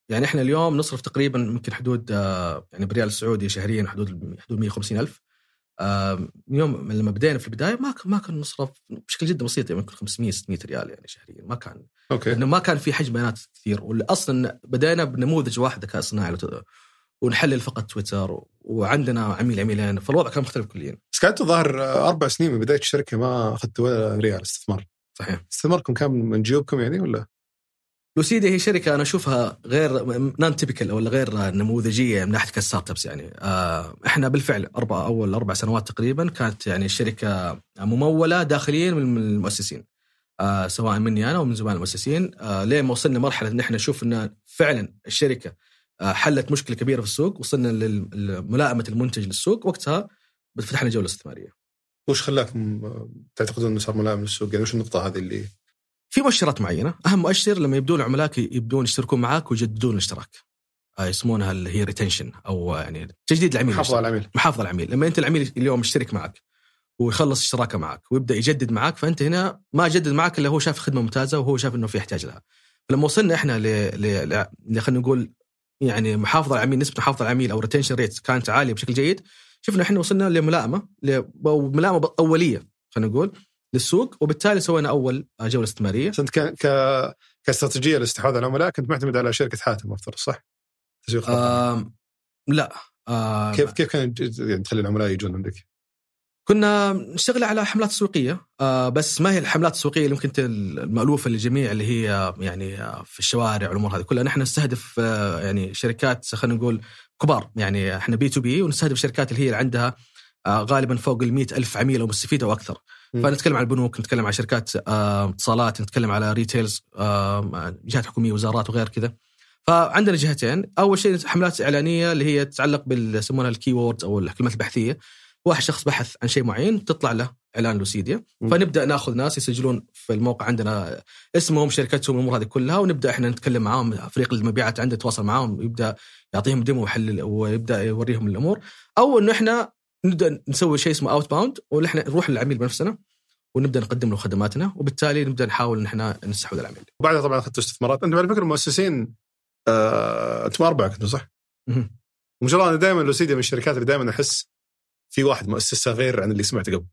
يعني احنا اليوم نصرف تقريبا ممكن حدود يعني بريال السعودي شهريا حدود حدود مية وخمسين ألف. يوم لما بدينا في البدايه ما ما كان نصرف بشكل جدا بسيط، يمكن يعني خمسمية ستمية ريال يعني شهريا، ما كان اوكي لانه ما كان في حجم بيانات كثير. واصلا بدينا بنموذج واحد ذكاء اصطناعي ونحلل فقط تويتر، وعندنا عميل عميلين، فالوضع كان مختلف كليا. بس كانت ظاهر اربع سنين من بدايه الشركه ما اخذت ولا ريال استثمار. صحيح. استثماركم كان من جيوبكم يعني ولا؟ لوسيديا هي شركه انا اشوفها غير نون تيبيكال ولا غير نموذجيه من ناحيه كستارت ابس يعني. احنا بالفعل اربع اول اربع سنوات تقريبا كانت يعني الشركه مموله داخليا من المؤسسين، سواء مني انا ومن زملاء المؤسسين، لين ما وصلنا مرحله ان احنا نشوف ان فعلا الشركه حلت مشكله كبيره في السوق، وصلنا لملائمه المنتج للسوق، وقتها فتحنا جوله استثماريه. وش خلاكم تعتقدون انه صار ملائم للسوق؟ يعني وش النقطه هذه اللي في مؤشرات معينة؟ أهم مؤشر لما يبدون العملاء يبدون يشتركون معاك ويجددون الاشتراك، يسمونها اللي هي ريتنشن أو يعني تجديد العميل، محافظة على العميل. محافظة على العميل. لما أنت العميل اليوم مشترك معك ويخلص اشتراكه معك ويبدأ يجدد معك، فأنت هنا ما جدد معك إلا هو شاف خدمة ممتازة وهو شاف إنه في احتياج لها. فلما وصلنا إحنا ل ل خلينا نقول يعني محافظة على العميل، نسبة محافظة على العميل أو ريتنشن ريت كانت عالية بشكل جيد، شفنا إحنا وصلنا لملائمة ملائمة أولية خلينا نقول للسوق، وبالتالي سوينا أول جولة استثمارية. أنت ك ك كاستراتيجية لاستحواذ على العملاء كنت معتمد على شركة حاتم أفترض، صح؟ تسويق آه لا آه كيف كيف كان يعني تخلي العملاء يجون عندك؟ كنا نشتغل على حملات تسويقية، آه بس ما هي الحملات التسويقية اللي ممكن المألوفة للجميع اللي هي يعني في الشوارع والأمور هذه كلها. نحن نستهدف آه يعني شركات خلينا نقول كبار، يعني احنا بي تو بي، ونستهدف الشركات اللي هي اللي عندها آه غالبا فوق المئة ألف عميل أو مستفيد أو أكثر. فنتكلم عن البنوك، نتكلم عن شركات اتصالات، نتكلم على ريتيلز، جهات حكومية، وزارات وغير كذا. فعندنا جهتين، أول شيء حملات إعلانية اللي هي تتعلق بالسمونها الكيوردز أو الكلمات البحثية. واحد شخص بحث عن شيء معين تطلع له إعلان لوسيديا، فنبدأ نأخذ ناس يسجلون في الموقع عندنا اسمهم شركتهم الأمور هذه كلها، ونبدأ إحنا نتكلم معهم، فريق المبيعات عنده يتواصل معهم، يبدأ يعطيهم ديمو وحل ويبدأ يوريهم الأمور. أو إنه إحنا نبدأ نسوي شيء اسمه اوت باوند، ونحن نروح للعميل بنفسنا ونبدأ نقدم له خدماتنا، وبالتالي نبدأ نحاول إن إحنا نستحوذ العميل. وبعدها طبعا أخذت استثمارات. أنت على فكرة المؤسسين آه، أنتم أربعة كنتوا صح؟ وما شاء الله أنا دائما لوسيديا من الشركات اللي دائما أحس في واحد مؤسسة غير عن اللي سمعت قبل.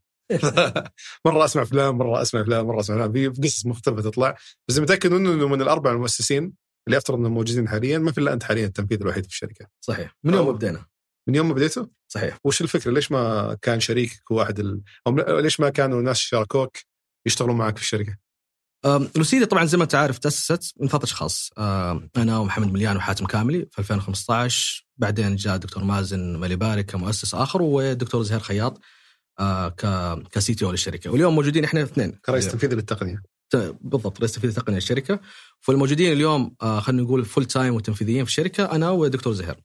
مرة أسمع فلان، مرة أسمع فلان، مرة أسمع فلان، في قصص مختلفة تطلع. بس متأكد إنه من الأربعة المؤسسين اللي أفترض أنهم موجودين حاليا ما في إلا أنت حاليا التنفيذ الوحيد في الشركة. صحيح. من يوم ما بدينا. من يوم ما بديته؟ صحيح. وش الفكرة؟ ليش ما كان شريكك واحد ال... أو ليش ما كانوا ناس شاركوك يشتغلون معك في الشركة؟ لوسيديا طبعا زي ما تعرف تأسست من ثلاثة أشخاص، أنا ومحمد مليان وحاتم كاملي في ألفين وخمسة عشر. بعدين جاء الدكتور مازن مليباري كمؤسس آخر، والدكتور زهير خياط ك كسي تي او للشركة. واليوم موجودين إحنا اثنين كرئيس تنفيذي للتقنية. بالضبط، رئيس تنفيذي للتقنية الشركة. فالموجودين اليوم خلينا نقول فول تايم وتنفيذيين في الشركة أنا والدكتور زهير.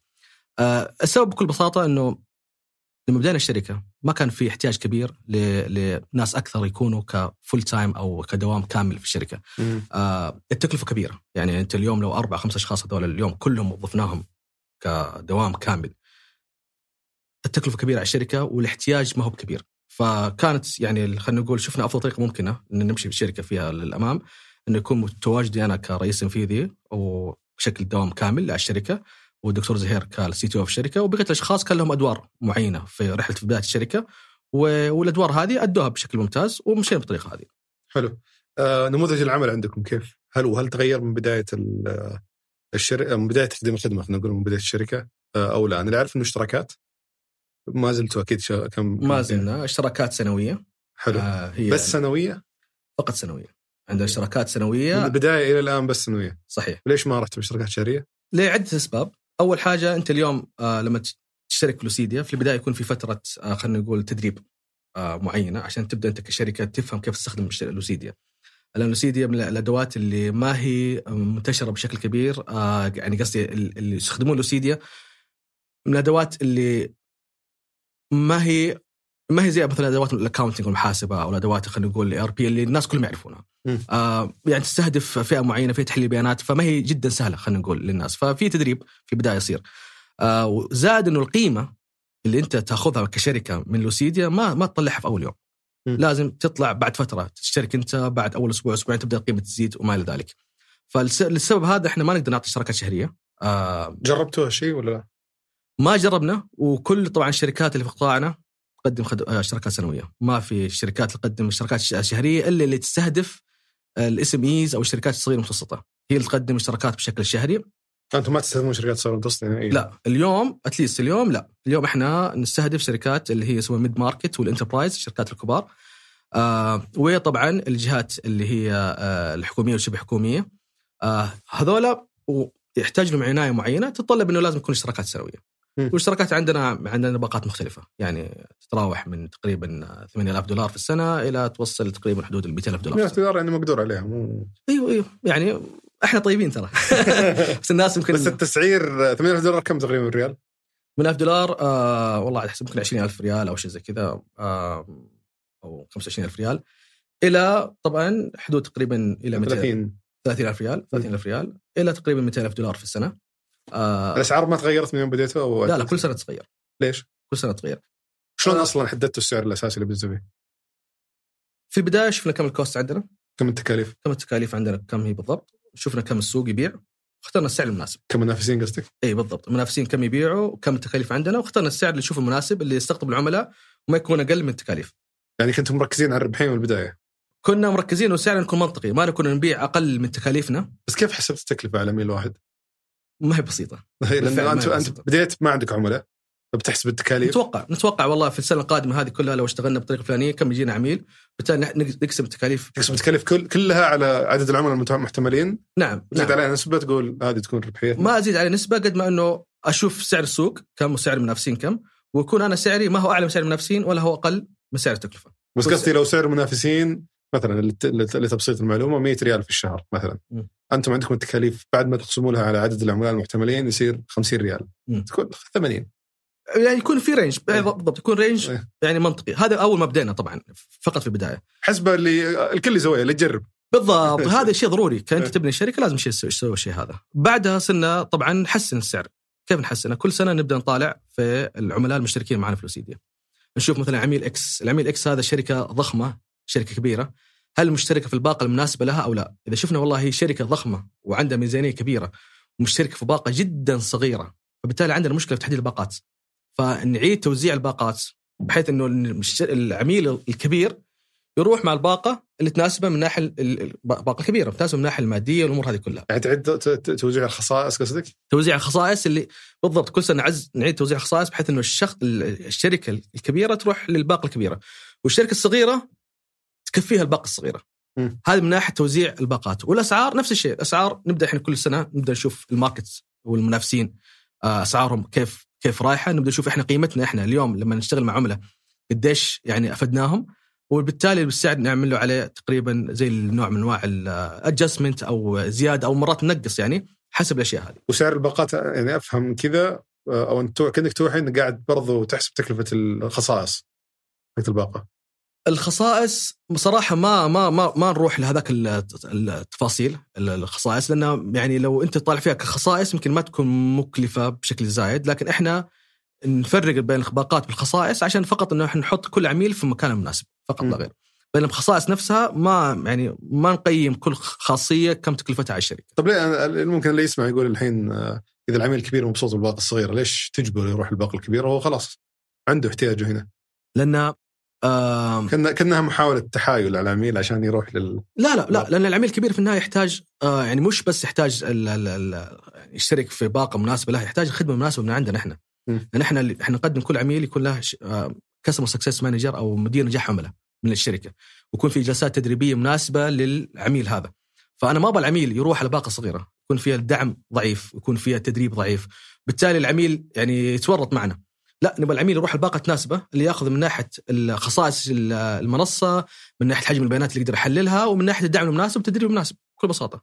السبب بكل بساطة إنه لما بدأنا الشركة ما كان في احتياج كبير لناس أكثر يكونوا كفول تايم أو كدوام كامل في الشركة. آه التكلفة كبيرة، يعني أنت اليوم لو أربعة خمسة أشخاص هذول اليوم كلهم وظفناهم كدوام كامل، التكلفة كبيرة على الشركة والاحتياج ما هو كبير. فكانت يعني خلينا نقول شفنا أفضل طريقة ممكنة إن نمشي بالشركة فيها للأمام، إنه يكون تواجدي أنا كرئيس تنفيذي أو بشكل دوام كامل على الشركة، والدكتور زهير كالسي تي او في الشركه، وبقية الاشخاص كان لهم ادوار معينه في رحله بدايه الشركه، والادوار هذه ادوها بشكل ممتاز ومشينا بالطريقه هذه. حلو. آه، نموذج العمل عندكم كيف؟ هل وهل تغير من بدايه الشركه، من بدايه تقديم الخدمه خلينا نقول من بدايه الشركه آه، او لا؟ انا اعرف انه اشتراكات ما زلتوا اكيد شا... كم ما زلنا اشتراكات سنويه. حلو. آه هي بس سنويه؟ فقط سنويه. عندنا اشتراكات سنويه من البدايه الى الان بس سنويه. صحيح. ليش ما رحت باشتراكات شهريه؟ لعدة أسباب. أول حاجة أنت اليوم آه لما تشترك في لوسيديا في البداية يكون في فترة آه خلينا نقول تدريب آه معينة عشان تبدأ أنت كشركة تفهم كيف تستخدم لوسيديا. لأن لوسيديا من الأدوات اللي ما هي منتشرة بشكل كبير، آه يعني قصدي اللي يستخدمون لوسيديا من الأدوات اللي ما هي ما هي زي مثلا أدوات الأكاونتينج والمحاسبة أو الأدوات خلينا نقول الإي آر بي اللي الناس كلهم يعرفونها. آه يعني تستهدف فئة معينة في تحليل بيانات، فما هي جدا سهلة خلينا نقول للناس. ففي تدريب في بداية يصير. آه وزاد إنه القيمة اللي أنت تأخذها كشركة من لوسيديا ما ما تطلعها في أول يوم. م. لازم تطلع بعد فترة، تشترك أنت بعد أول أسبوع أسبوعين تبدأ القيمة تزيد وما إلى ذلك. فللسبب هذا إحنا ما نقدر نعطي اشتراكات شهرية. آه جربتوا هالشيء ولا لا؟ ما جربنا، وكل طبعا الشركات اللي في قطاعنا تقدم خد... اشتراكات سنويه، ما في شركات تقدم اشتراكات شهريه الا اللي تستهدف الاس ام ايز او الشركات الصغيره المتوسطه، هي اللي تقدم اشتراكات بشكل شهري. انتم ما تستخدمون شركات صغيره متوسطه يعني؟ لا اليوم اتليست اليوم لا اليوم احنا نستهدف شركات اللي هي اسمها ميد ماركت والانتربرايز، الشركات الكبار. آه وطبعا الجهات اللي هي آه الحكوميه والشبه حكوميه، آه هذولا يحتاج لهم عنايه معينه تتطلب انه لازم يكون اشتراكات سنويه. والاشتراكات عندنا عندنا باقات مختلفه، يعني تتراوح من تقريبا ثمانية آلاف دولار في السنه الى توصل تقريبا حدود ال مئتين ألف دولار. مئتين ألف دولار يعني مقدور عليها. مو ايوه ايوه يعني احنا طيبين ترى. بس الناس يمكن بس التسعير ثمانية آلاف دولار كم تقريبا ريال؟ ثمانية آلاف دولار آه والله احسب ممكن عشرين ألف ريال او شيء زي كذا، آه او خمسة وعشرين ألف ريال، الى طبعا حدود تقريبا الى مئتين ثلاثين ألف ريال ثلاثين ألف ريال الى تقريبا مئتين ألف دولار في السنه. آه الأسعار ما تغيرت من يوم بديتوا أو لا لا كل سنة تتغير. ليش؟ كل سنة تتغير. شلون آه أصلاً حددتوا السعر الأساسي اللي بتنزل فيه؟ في البداية شفنا كم الكوست عندنا، كم التكاليف، كم التكاليف عندنا كم هي بالضبط، شفنا كم السوق يبيع واخترنا السعر المناسب. كم منافسين قصدك؟ أي بالضبط، المنافسين كم يبيعوا وكم التكاليف عندنا، واخترنا السعر اللي نشوفه المناسب اللي يستقطب العملاء وما يكون أقل من التكاليف. يعني كنتم مركزين على الربحين من البداية؟ كنا مركزين وسعر يكون منطقي، ما نكون نبيع أقل من تكاليفنا. بس كيف حسبت التكلفة على عميل واحد؟ ما هي بسيطة. لأنه أنت أنت بديت ما عندك عملاء فبتحسب التكاليف. نتوقع نتوقع والله في السنة القادمة هذه كلها لو اشتغلنا بطريقة فلانية كم يجينا عميل، بالتالي نقسم التكاليف. تقسم التكاليف كل كلها على عدد العملاء المحتملين. نعم. زيد نعم. عليها نسبة تقول هذه تكون ربحية. ما أزيد على نسبة قد ما إنه أشوف سعر السوق كم وسعر المنافسين كم، ويكون أنا سعري ما هو أعلى من سعر المنافسين ولا هو أقل من سعر التكلفة. بس قصدي لو سعر المنافسين مثلا لتبسيط المعلومة مئة ريال في الشهر مثلا، م. أنتم عندكم التكاليف بعد ما تقسمونها على عدد العملاء المحتملين يصير خمسين ريال، م. تكون ثمانين، يعني يكون في رينج بالضبط، يكون رينج إيه. يعني منطقي. هذا أول ما بدينا طبعا فقط في البداية حسبة اللي الكل زوية اللي تجرب بالضبط. هذا شيء ضروري، كأنت تبني الشركة لازم شيء تسوي الشيء هذا. بعدها صرنا طبعا نحسن السعر. كيف نحسنه؟ كل سنة نبدأ نطالع في العملاء المشتركين معنا في لوسيديا، نشوف مثلا عميل إكس، العميل إكس هذا شركة ضخمة شركة كبيرة، هل المشتركة في الباقة المناسبة لها أو لا؟ إذا شفنا والله هي شركة ضخمة وعندها ميزانية كبيرة ومشتركة في باقة جدا صغيرة، فبالتالي عندنا مشكلة في تحديد الباقات، فنعيد توزيع الباقات بحيث إنه العميل الكبير يروح مع الباقة اللي تناسبه من ناحية الباقة الكبيرة، تناسبه من ناحية المادية والأمور هذه كلها. يعني تعيد توزيع الخصائص قصدك؟ توزيع الخصائص اللي بالضبط كل سنة نعز نعيد توزيع الخصائص بحيث إنه الشخص الشركة الكبيرة تروح للباقة الكبيرة والشركة الصغيرة تكفيها الباقة الصغيرة. هذا من ناحية توزيع الباقات. والأسعار نفس الشيء، الأسعار نبدأ إحنا كل سنة نبدأ نشوف الماركت والمنافسين أسعارهم كيف كيف رايحة، نبدأ نشوف إحنا قيمتنا إحنا اليوم لما نشتغل مع عملاء قديش يعني أفدناهم، وبالتالي بالسعر نعمل له عليه تقريبا زي النوع من انواع الادجستمنت او زياده او مرات ننقص يعني حسب الاشياء هذه. وسعر الباقات يعني افهم كذا، او انت كأنك توحي انك قاعد برضو تحسب تكلفه الخصائص حق الباقه. الخصائص بصراحه ما ما ما ما نروح لهذاك التفاصيل الخصائص، لانه يعني لو انت طالع فيها كخصائص يمكن ما تكون مكلفه بشكل زايد، لكن احنا نفرق بين الباقات بالخصائص عشان فقط انه احنا نحط كل عميل في مكانه المناسب فقط لا غير. بين الخصائص نفسها ما يعني ما نقيم كل خاصيه كم تكلفتها على الشركه. طب ليه ممكن اللي يسمع يقول الحين اذا العميل كبير ومبسوط بالباقه الصغيره ليش تجبره يروح الباقه الكبيره وهو خلاص عنده احتياجه هنا؟ لان آه كنا كانها محاوله تحايل على العميل عشان يروح لل لا لا لا لان العميل الكبير في النهايه يحتاج آه يعني مش بس يحتاج ال ال ال يشترك في باقه مناسبه له، يحتاج الخدمه المناسبه من عندنا احنا. لان احنا احنا نقدم كل عميل يكون له كاستمر سكسس مانجر او مدير نجاح عملاء من الشركه، ويكون في جلسات تدريبيه مناسبه للعميل هذا. فانا ما ابغى العميل يروح على باقه صغيره يكون فيها الدعم ضعيف ويكون فيها التدريب ضعيف، بالتالي العميل يعني يتورط معنا. لا، نبغى العميل يروح الباقه تناسبه اللي ياخذ من ناحيه الخصائص المنصه، من ناحيه حجم البيانات اللي يقدر يحللها، ومن ناحيه الدعم المناسب والتدريب المناسب بكل بساطه.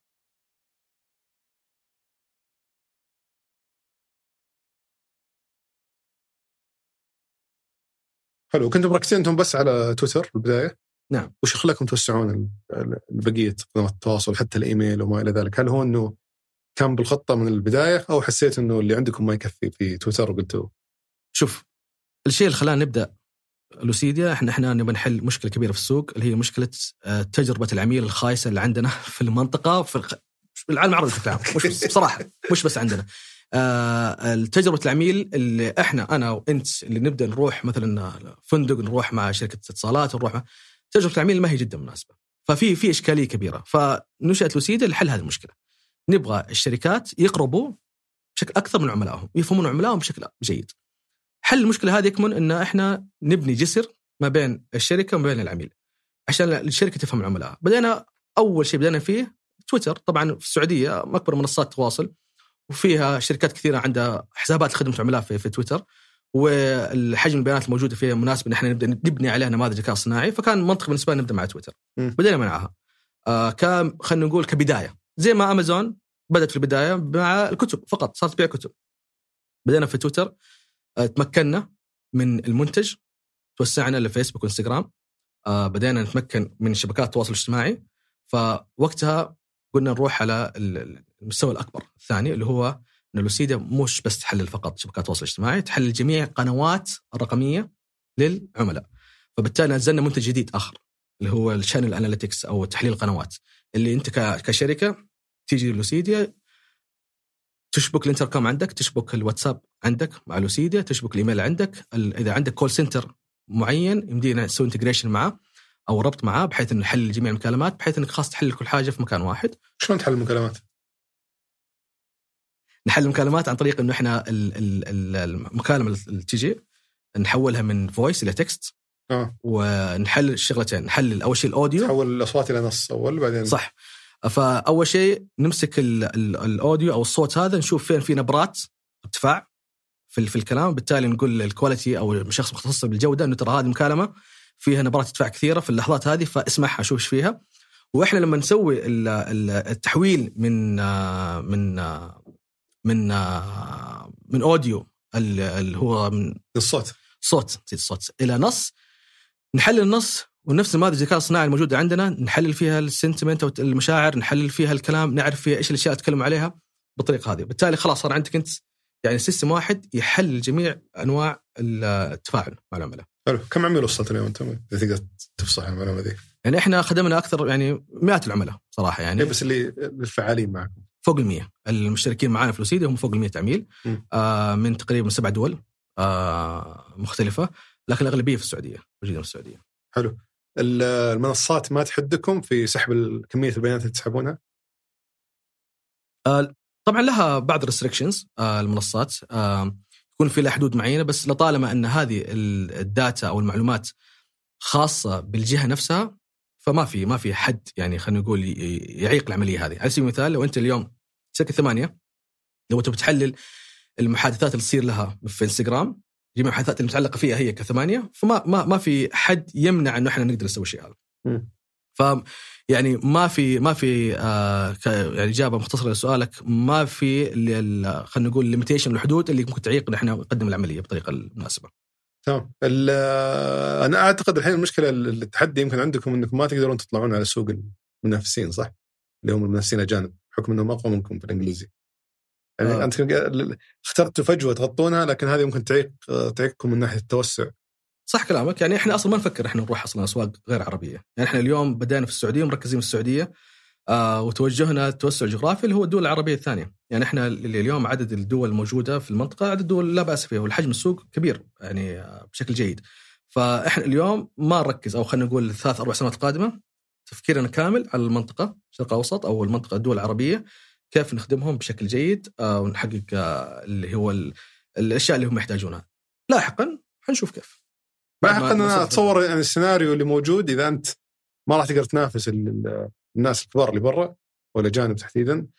حلو. كنتم مركزين انتم بس على تويتر في البدايه؟ نعم. وش خلاكم توسعون البقيه خدمات التواصل حتى الايميل وما الى ذلك؟ هل هو انه كان بالخطه من البدايه او حسيت انه اللي عندكم ما يكفي في تويتر وقلتوا؟ شوف، الشيء اللي خلانا نبدا لوسيديا احنا احنا نبغى نحل مشكله كبيره في السوق اللي هي مشكله تجربه العميل الخايسه اللي عندنا في المنطقه في العالم العربي بشكل عام، مش بس بصراحه مش بس عندنا. آه التجربه العميل اللي احنا انا وانت اللي نبدا نروح مثلا فندق، نروح مع شركه اتصالات، نروح مع تجربه العميل ما هي جدا مناسبه، ففي في اشكاليه كبيره. فنشأت لوسيدا لحل هذه المشكله. نبغى الشركات يقربوا بشكل اكثر من عملائهم، يفهمون عملائهم بشكل جيد. حل المشكله هذه يكمن ان احنا نبني جسر ما بين الشركه وما بين العميل عشان الشركه تفهم العملاء. بدينا اول شيء بدينا فيه تويتر. طبعا في السعوديه اكبر منصات تواصل، وفيها شركات كثيره عندها حسابات خدمه عملاء في, في تويتر، والحجم البيانات الموجوده فيها مناسب ان احنا نبدا نبني عليها نماذج ذكاء صناعي. فكان منطق بالنسبه لنا نبدا مع تويتر. م. بدينا معها آه كان خلينا نقول كبدايه، زي ما امازون بدات في البدايه مع الكتب فقط، صارت تبيع كتب. بدينا في تويتر، آه تمكنا من المنتج، توسعنا لفيسبوك وانستغرام، آه بدينا نتمكن من شبكات التواصل الاجتماعي. فوقتها قلنا نروح على المستوى الأكبر الثاني، اللي هو أن لوسيدا مش بس تحلل فقط شبكات التواصل الاجتماعي، تحلل جميع قنوات الرقمية للعملاء. فبالتالي نزلنا منتج جديد آخر اللي هو الشانل أناليتكس أو تحليل القنوات، اللي أنت كشركة تيجي لوسيدا تشبك الانتركم عندك، تشبك الواتساب عندك مع لوسيدا، تشبك الإيميل عندك. إذا عندك كول سنتر معين يمدينا نسوي انتجريشن معه أو ربط معه بحيث أن نحل جميع المكالمات، بحيث أنك خاص تحل كل حاجة في مكان واحد. شلون تحل المكالمات؟ نحل المكالمات عن طريق أنه إحنا المكالمة اللي تجي نحولها من فويس إلى تكست. آه. ونحل الشغلتين، نحلل أول شيء الأوديو، نحول الأصوات إلى نص أول بعدين. صح. فأول شيء نمسك ال ال الأوديو أو الصوت هذا، نشوف فين في نبرات ارتفاع في في الكلام، بالتالي نقول الكواليتي أو الشخص مختص بالجودة إنه ترى هذه المكالمة فيها نبرات ارتفاع كثيرة في اللحظات هذه، فاسمعها شوف فيها. وإحنا لما نسوي التحويل من من من من أوديو اللي هو من الصوت صوت الصوت إلى نص، نحلل النص ونفس نماذج الذكاء الصناعي الموجودة عندنا نحلل فيها السنتمنت أو المشاعر، نحلل فيها الكلام، نعرف فيها إيش الأشياء أتكلم عليها بالطريقة هذه. بالتالي خلاص صار عندك أنت يعني سيستم واحد يحل جميع أنواع التفاعل مع العملاء. حلو. كم عميل وصلت اليوم أنت إذا تقدر تفصح المعلومة ذي؟ يعني إحنا خدمنا أكثر يعني مئات العملاء صراحة يعني. بس اللي الفعالين معكم فوق المية المشتركين معنا في لوسيدا هم فوق المية عميل، آه من تقريبا سبع دول آه مختلفة، لكن الأغلبية في السعودية، موجودين في السعودية. حلو. المنصات ما تحدكم في سحب كمية البيانات اللي تسحبونها؟ آه طبعا لها بعض الريستريكشنز. آه المنصات آه يكون في لها حدود معينة، بس لطالما أن هذه الداتا أو المعلومات خاصة بالجهة نفسها فما في ما في حد يعني خلينا نقول يعيق العملية هذه. على سبيل المثال لو أنت اليوم شركة ثمانية لو أنت بتحلل المحادثات اللي تصير لها في انستغرام، جميع المحادثات المتعلقة فيها هي كثمانية، فما ما ما في حد يمنع إنه إحنا نقدر نسوي شيء هذا. ف يعني ما في ما في آه يعني إجابة مختصرة لسؤالك، ما في خلينا نقول ليميتيشن الحدود اللي ممكن تعيق إن إحنا نقدم العملية بطريقة المناسبة. تمام. أنا أعتقد الحين المشكلة التحدي يمكن عندكم إنكم ما تقدرون تطلعون على سوق المنافسين، صح؟ اللي هم المنافسين أجانب بحكم إنهم أقوى منكم في الإنجليزي. يعني آه. أنت اخترتوا فجوة تغطونها، لكن هذه ممكن تعيق تعيقكم من ناحية التوسع. صح كلامك. يعني إحنا أصلا ما نفكر إحنا نروح أصلا أسواق غير عربية. يعني إحنا اليوم بدأنا في السعودية، مركزين في السعودية، آه وتوجهنا توسع جغرافي اللي هو الدول العربية الثانية. يعني إحنا اللي اليوم عدد الدول الموجودة في المنطقة عدد الدول لا بأس فيها، والحجم السوق كبير يعني بشكل جيد. فإحنا اليوم ما نركز أو خلينا نقول ثلاث أربع سنوات قادمة تفكيرنا كامل على المنطقة الشرق الأوسط أو المنطقة الدول العربية، كيف نخدمهم بشكل جيد آه ونحقق آه اللي هو الأشياء اللي هم يحتاجونها. لاحقا حنشوف كيف. لاحقا أنا أتصور يعني السيناريو اللي موجود إذا أنت ما راح تقدر تنافس الناس الكبار اللي برا ولا جانب تحديدا،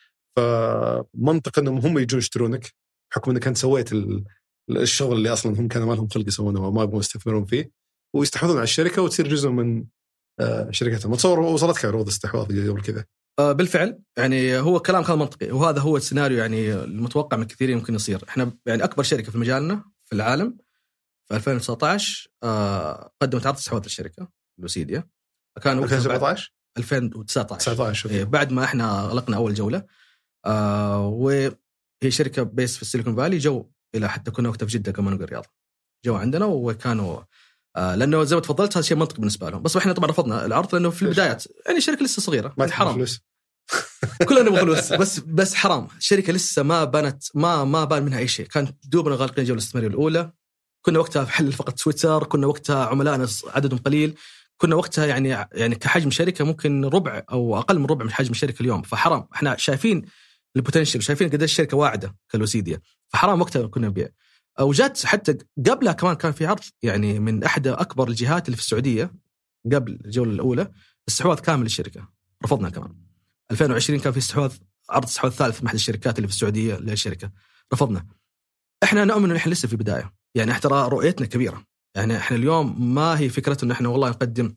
فمنطق أنهم هم يجون يشترونك بحكم أنك أنت سويت الشغل اللي أصلا هم كانوا ما لهم خلق يسوونه وما يبغون يستثمرون فيه، ويستحوذون على الشركة وتصير جزء من شركتهم. متصور وصلتك عروض استحواذ قبل كذا؟ بالفعل يعني هو كلام كان منطقي، وهذا هو السيناريو يعني المتوقع من كثير يمكن يصير. احنا يعني أكبر شركة في مجالنا في العالم في ألفين وتسعة عشر آه قدمت عرض استحواذ الشركة لوسيدا. كان ألفين وسبعة عشر ألفين وتسعة عشر تسعة عشر إيه بعد ما احنا غلقنا أول جولة. آه وهي شركة بيس في السيليكون فالي، جو إلى حتى كنا وقتها في جدة كمان الرياض، جو عندنا وكانوا آه لأنه زي ما تفضلت هذا شيء منطقي بالنسبة لهم. بس احنا طبعا رفضنا العرض لأنه في البدايات يعني شركة لسه صغيرة، ما حرام كلنا نبغى فلوس بس بس حرام. الشركه لسه ما بنت ما ما بان منها اي شيء. كان دوبنا غالقين الجوله الاستثماريه الاولى، كنا وقتها في حل فقط تويتر، كنا وقتها عملائنا عددهم قليل، كنا وقتها يعني يعني كحجم شركه ممكن ربع او اقل من ربع من حجم الشركه اليوم. فحرام، احنا شايفين البوتنشل، شايفين قد ايش الشركه واعده كلوسيديا، فحرام وقتها كنا نبيع. وجات حتى قبلها كمان كان في عرض يعني من احدى اكبر الجهات اللي في السعوديه قبل الجوله الاولى استحواذ كامل للشركه، رفضنا كمان. ألفين وعشرين كان في استحواذ، عرض استحواذ ثالث من احد الشركات اللي في السعوديه للشركه، رفضنا. احنا نؤمن ان احنا لسه في بدايه، يعني احنا رؤيتنا كبيره. يعني احنا اليوم ما هي فكره ان احنا والله نقدم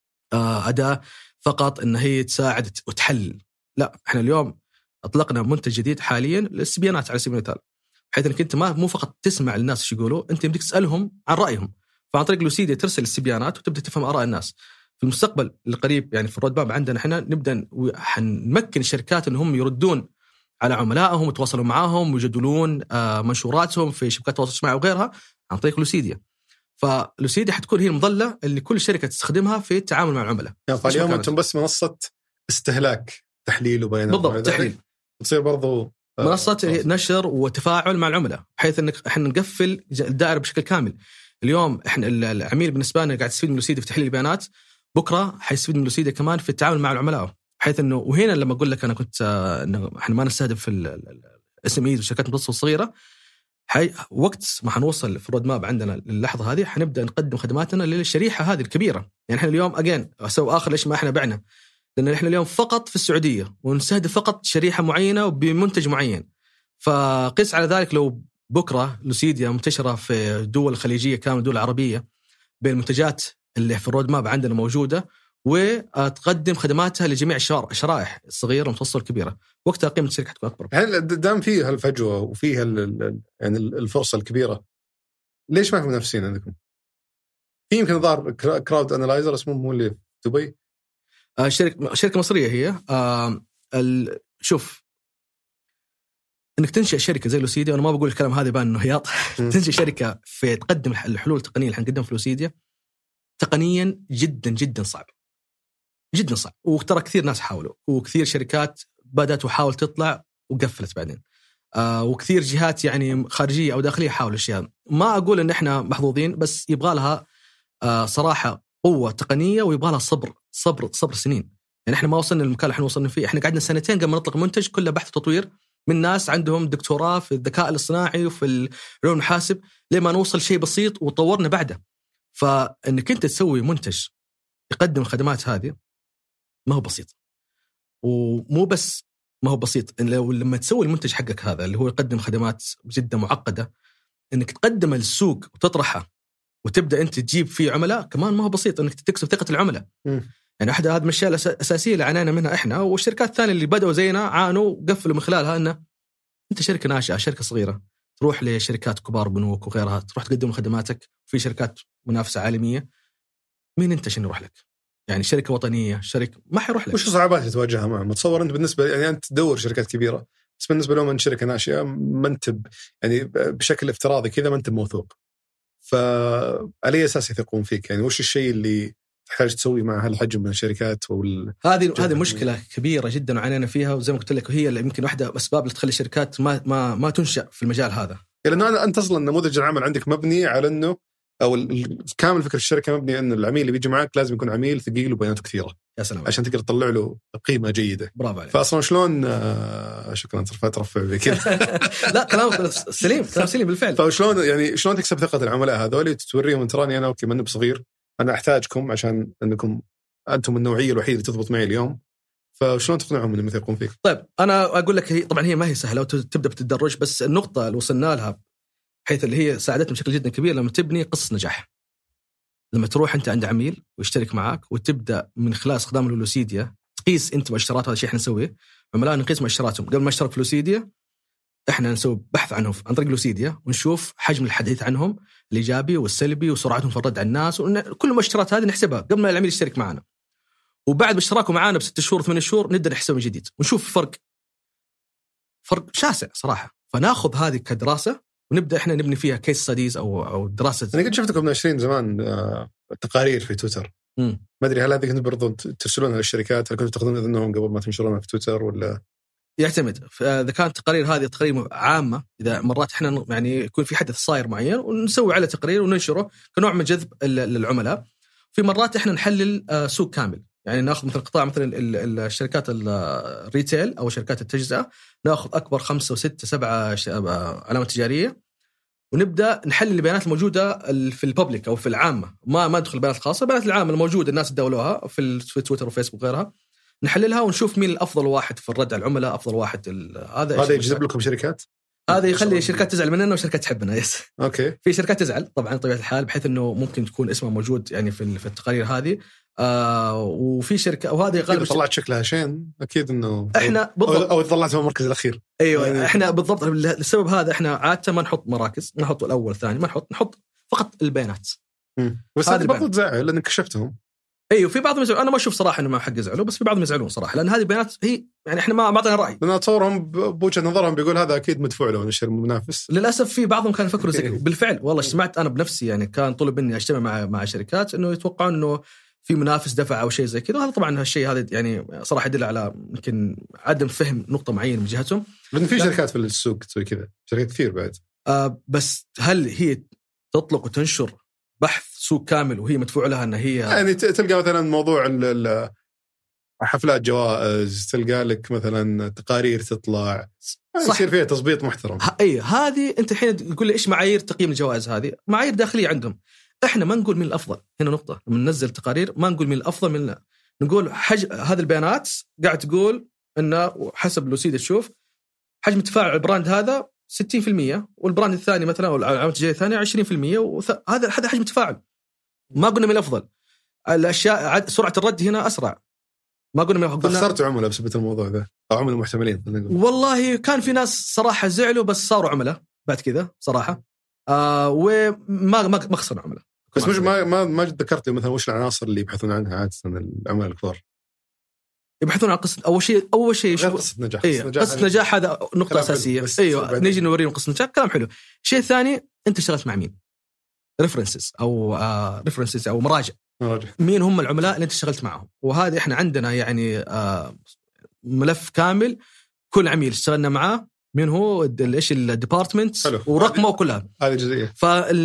اداه فقط ان هي تساعد وتحل، لا، احنا اليوم اطلقنا منتج جديد حاليا للسبيانات على سبيل المثال، بحيث انك انت ما مو فقط تسمع الناس ايش يقولوا، انت بدك تسالهم عن رايهم. فعن طريق لوسيديا ترسل السبيانات وتبدا تفهم اراء الناس. في المستقبل القريب يعني في الرود ماب عندنا احنا نبدا حنمكن الشركات انهم يردون على عملائهم ويتواصلوا معاهم ويجدولون منشوراتهم في شبكات التواصل الاجتماعي وغيرها عن طريق لوسيديا. فلوسيديا حتكون هي المظله اللي كل شركه تستخدمها في التعامل مع العملاء. يعني اليوم انتم بس منصه استهلاك، تحليل وبيانات، بالضبط، تحليل، تصير برضو منصه آه نشر وتفاعل مع العملاء، بحيث انك احنا نقفل الدائره بشكل كامل. اليوم احنا العميل بالنسبه لنا قاعد يستفيد من لوسيديا في تحليل البيانات، بكره حيستفيد من لوسيديا كمان في التعامل مع العملاء، بحيث انه وهنا لما اقول لك انا كنت انه احنا ما نستهدف في الاس ام ايز والشركات المتوسطه والصغيره، حي وقت ما حنوصل في الرود ماب عندنا للحظه هذه حنبدا نقدم خدماتنا للشريحه هذه الكبيره. يعني احنا اليوم اجين اسوي اخر ليش ما احنا بعنا، لان احنا اليوم فقط في السعوديه ونستهدف فقط شريحه معينه وبمنتج معين. فقس على ذلك لو بكره لوسيديا منتشره في الدول الخليجيه كامل الدول العربيه بالمنتجات اللي في الرود ماب عندنا موجوده، وتقدم خدماتها لجميع الشرائح الصغيره والمتوسطه والكبيره، وقتها قيمه الشركه تكون اكبر. هل دام فيه هالفجوه وفيها يعني الفرصه الكبيره، ليش ما في منافسين عندكم؟ في يمكن ظهر كراود انالايزر اسمه مو اللي في دبي، آه شركه شركه مصريه هي. آه شوف، انك تنشئ شركه زي لوسيديا، وانا ما بقول الكلام هذا بان انه هياط تنشئ شركه في تقدم الحلول التقنيه اللي حنقدمها في لوسيديا تقنيا جدا جدا صعب، جدا صعب. وترى كثير ناس حاولوا، وكثير شركات بدأت وحاول تطلع وقفلت بعدين، آه وكثير جهات يعني خارجية أو داخلية حاولوا الشيء. ما أقول إن إحنا محظوظين، بس يبغى لها آه صراحة قوة تقنية، ويبغى لها صبر صبر صبر سنين. يعني إحنا ما وصلنا للمكان اللي إحنا وصلنا فيه، إحنا قعدنا سنتين قبل ما نطلق منتج كله بحث وتطوير من ناس عندهم دكتوراه في الذكاء الاصطناعي وفي العلوم الحاسب، لما نوصل شيء بسيط وطورنا بعده. فإنك أنت تسوي منتج يقدم الخدمات هذه ما هو بسيط، ومو بس ما هو بسيط، إن لو لما تسوي المنتج حقك هذا اللي هو يقدم خدمات جدا معقدة، إنك تقدمه للسوق وتطرحه وتبدأ أنت تجيب فيه عملاء كمان ما هو بسيط، إنك تكسب ثقة العملاء. م. يعني أحد هذه الأشياء الأساسية اللي عانينا منها إحنا والشركات الثانية اللي بدأوا زينا عانوا وقفلوا من خلالها، إنه أنت شركة ناشئة، شركة صغيرة، تروح لشركات كبار بنوك وغيرها تروح تقدم خدماتك في شركات منافسة عالمية، مين أنت عشان يروح لك؟ يعني شركة وطنية، شركة ما حيروح لك. وش الصعوبات اللي تواجهها معهم؟ متصور أنت بالنسبة يعني أنت تدور شركات كبيرة، بس بالنسبة لهم أنت شركة ناشئة ما أنت يعني بشكل افتراضي كذا ما أنت موثوق، فعلى أساس يثقون فيك؟ يعني وش الشيء اللي تحتاج تسوي مع هالحجم من الشركات؟ وال هذه هذه مشكلة كبيرة جدا وعانينا فيها، وزي ما قلت لك هي اللي يمكن واحدة أسباب اللي تخلي الشركات ما ما ما تنشأ في المجال هذا. لأنه أنت أصلا نموذج العمل عندك مبني على إنه أو كامل فكرة الشركة مبني أن العميل اللي بيجي معك لازم يكون عميل ثقيل وبياناته كثيرة، يا سلام، عشان تقدر تطلع له قيمة جيدة. برافو عليك. فأصلا شلون آه شكرا ترفع ترفع بكذا لا كلام سليم، كلام سليم بالفعل. فشلون يعني شلون تكسب ثقة العملاء هذول وتوريهم تراني أنا أوكي مني بصغير، أنا أحتاجكم عشان أنكم أنتم النوعية الوحيدة اللي تضبط معي اليوم، فشلون تقنعهم إنهم يثقون فيك؟ طيب أنا أقول لك هي طبعا هي ما هي سهلة وتبدأ بتدرج، بس النقطة اللي وصلنا لها حيث اللي هي ساعدتنا بشكل جدا كبير لما تبني قصة نجاح. لما تروح أنت عند عميل ويشترك معك وتبدأ من خلال استخدام لوسيديا تقيس أنت مؤشرات، هذا الشيء إحنا نسويه. عملاء نقيس مؤشراتهم قبل ما يشترك في لوسيديا، إحنا نسوي بحث عنهم عن طريق لوسيديا ونشوف حجم الحديث عنهم الإيجابي والسلبي وسرعتهم في الرد على الناس، وكل المؤشرات هذه نحسبها قبل ما العميل يشترك معنا. وبعد اشتراكه معنا بست شهور ثمان شهور نبدأ نحسبه من جديد ونشوف فرق فرق شاسع صراحة. فناخذ هذه كدراسة ونبدأ إحنا نبني فيها كيس ستاديز أو أو دراسة. أنا قد شفتكم ناشرين زمان آه تقارير في تويتر م. ما ادري هل هذه كنتوا برضو ترسلونها للشركات؟ هل كنتوا تاخذون اذنهم قبل ما تنشرونها في تويتر ولا؟ يعتمد. اذا كانت تقارير هذه تقارير عامه، اذا مرات احنا يعني يكون في حدث صاير معين ونسوي على تقرير وننشره كنوع من جذب للعملاء. في مرات احنا نحلل سوق كامل، يعني ناخذ مثل قطاع مثلا الشركات الريتيل او شركات التجزئه، ناخذ اكبر خمسة وستة سبعة علامات تجاريه ونبدا نحلل البيانات الموجوده في الببليك او في العامه، ما ما ندخل البيانات الخاصه، البيانات العامه الموجوده الناس تداولوها في تويتر وفيسبوك وغيرها، نحللها ونشوف مين الافضل واحد في الرد على العملاء، افضل واحد. هذا هذا يجذب لكم شركات، هذا يخلي شركات تزعل مننا وشركات تحبنا. يس اوكي. في شركات تزعل طبعا طبيعه الحال، بحيث انه ممكن تكون اسمها موجود يعني في في التقارير هذه. آه وفي شركه وهذه غالبا طلعت شكلها شين اكيد انه احنا بالضبط او طلعت في المركز الاخير. ايوه يعني احنا بالضبط للسبب هذا احنا عاده ما نحط مراكز، ما نحط الاول الثاني، ما نحط نحط فقط البيانات. امم بس هذه برضو تزعل لانك كشفتهم. ايوه في بعضهم يزعلون، انا ما اشوف صراحه انه ما حق يزعلوا، بس في بعضهم يزعلون صراحه، لان هذه البيانات هي يعني احنا ما ما اعطينا راي. انا اتصورهم بوجهه نظرهم بيقول هذا اكيد مدفوع له نشر المنافس. للاسف في بعضهم كانوا يفكروا زي كذا بالفعل. والله سمعت انا بنفسي يعني كان طلب مني اجتمع مع مع شركات انه يتوقعون انه في منافس دفع او شيء زي كذا. هذا طبعا هالشيء هذا يعني صراحه يدل على يمكن عدم فهم نقطه معينه من جهتهم، لان في شركات في السوق تسوي كذا، شركات كثير بعد. آه بس هل هي تطلق وتنشر بحث سوق كامل وهي مدفوع لها ان هي يعني تلقى مثلا موضوع حفلات جوائز، تلقى لك مثلا تقارير تطلع يصير فيها تضبيط محترم. اي هذه انت الحين تقول لي ايش معايير تقييم الجوائز؟ هذه معايير داخليه عندهم، احنا ما نقول مين الافضل. هنا نقطه لما ننزل تقارير ما نقول مين الافضل، من نقول حجم هذه البيانات قاعد تقول انه حسب لوسيدا تشوف حجم تفاعل البراند هذا ستين بالمئة والبراند الثاني مثلا او العلامه التجاريه الثانيه عشرين بالمئة، وهذا هذا حجم تفاعل. ما قلنا من الافضل. الاشياء سرعه الرد هنا اسرع. ما قلنا من قلنا خسرت عملاء بسبب الموضوع ذا او عملاء محتملين. والله كان في ناس صراحه زعلوا بس صاروا عملاء بعد كذا صراحه. آه وما ما ما خسروا عملاء. بس مش ما ما ما ذكرت لي مثلا وش العناصر اللي يبحثون عنها عاده العملاء الكبار؟ يبحثون عن قصة أول شيء أول شيء غير قصة نجاح. أيه. قصة, قصة نجاح هذا نقطة أساسية. أيوة نيجي نوريهم قصة نجاح كلام حلو. الشيء الثاني أنت اشتغلت مع مين؟ ريفرنسز أو آه ريفرنسز أو مراجع. مراجع. مين هم العملاء اللي أنت اشتغلت معهم؟ وهذه إحنا عندنا يعني آه ملف كامل كل عميل اشتغلنا معاه مين هو إيش الديبارتمنت ورقمه وكلها. هذه جزئية.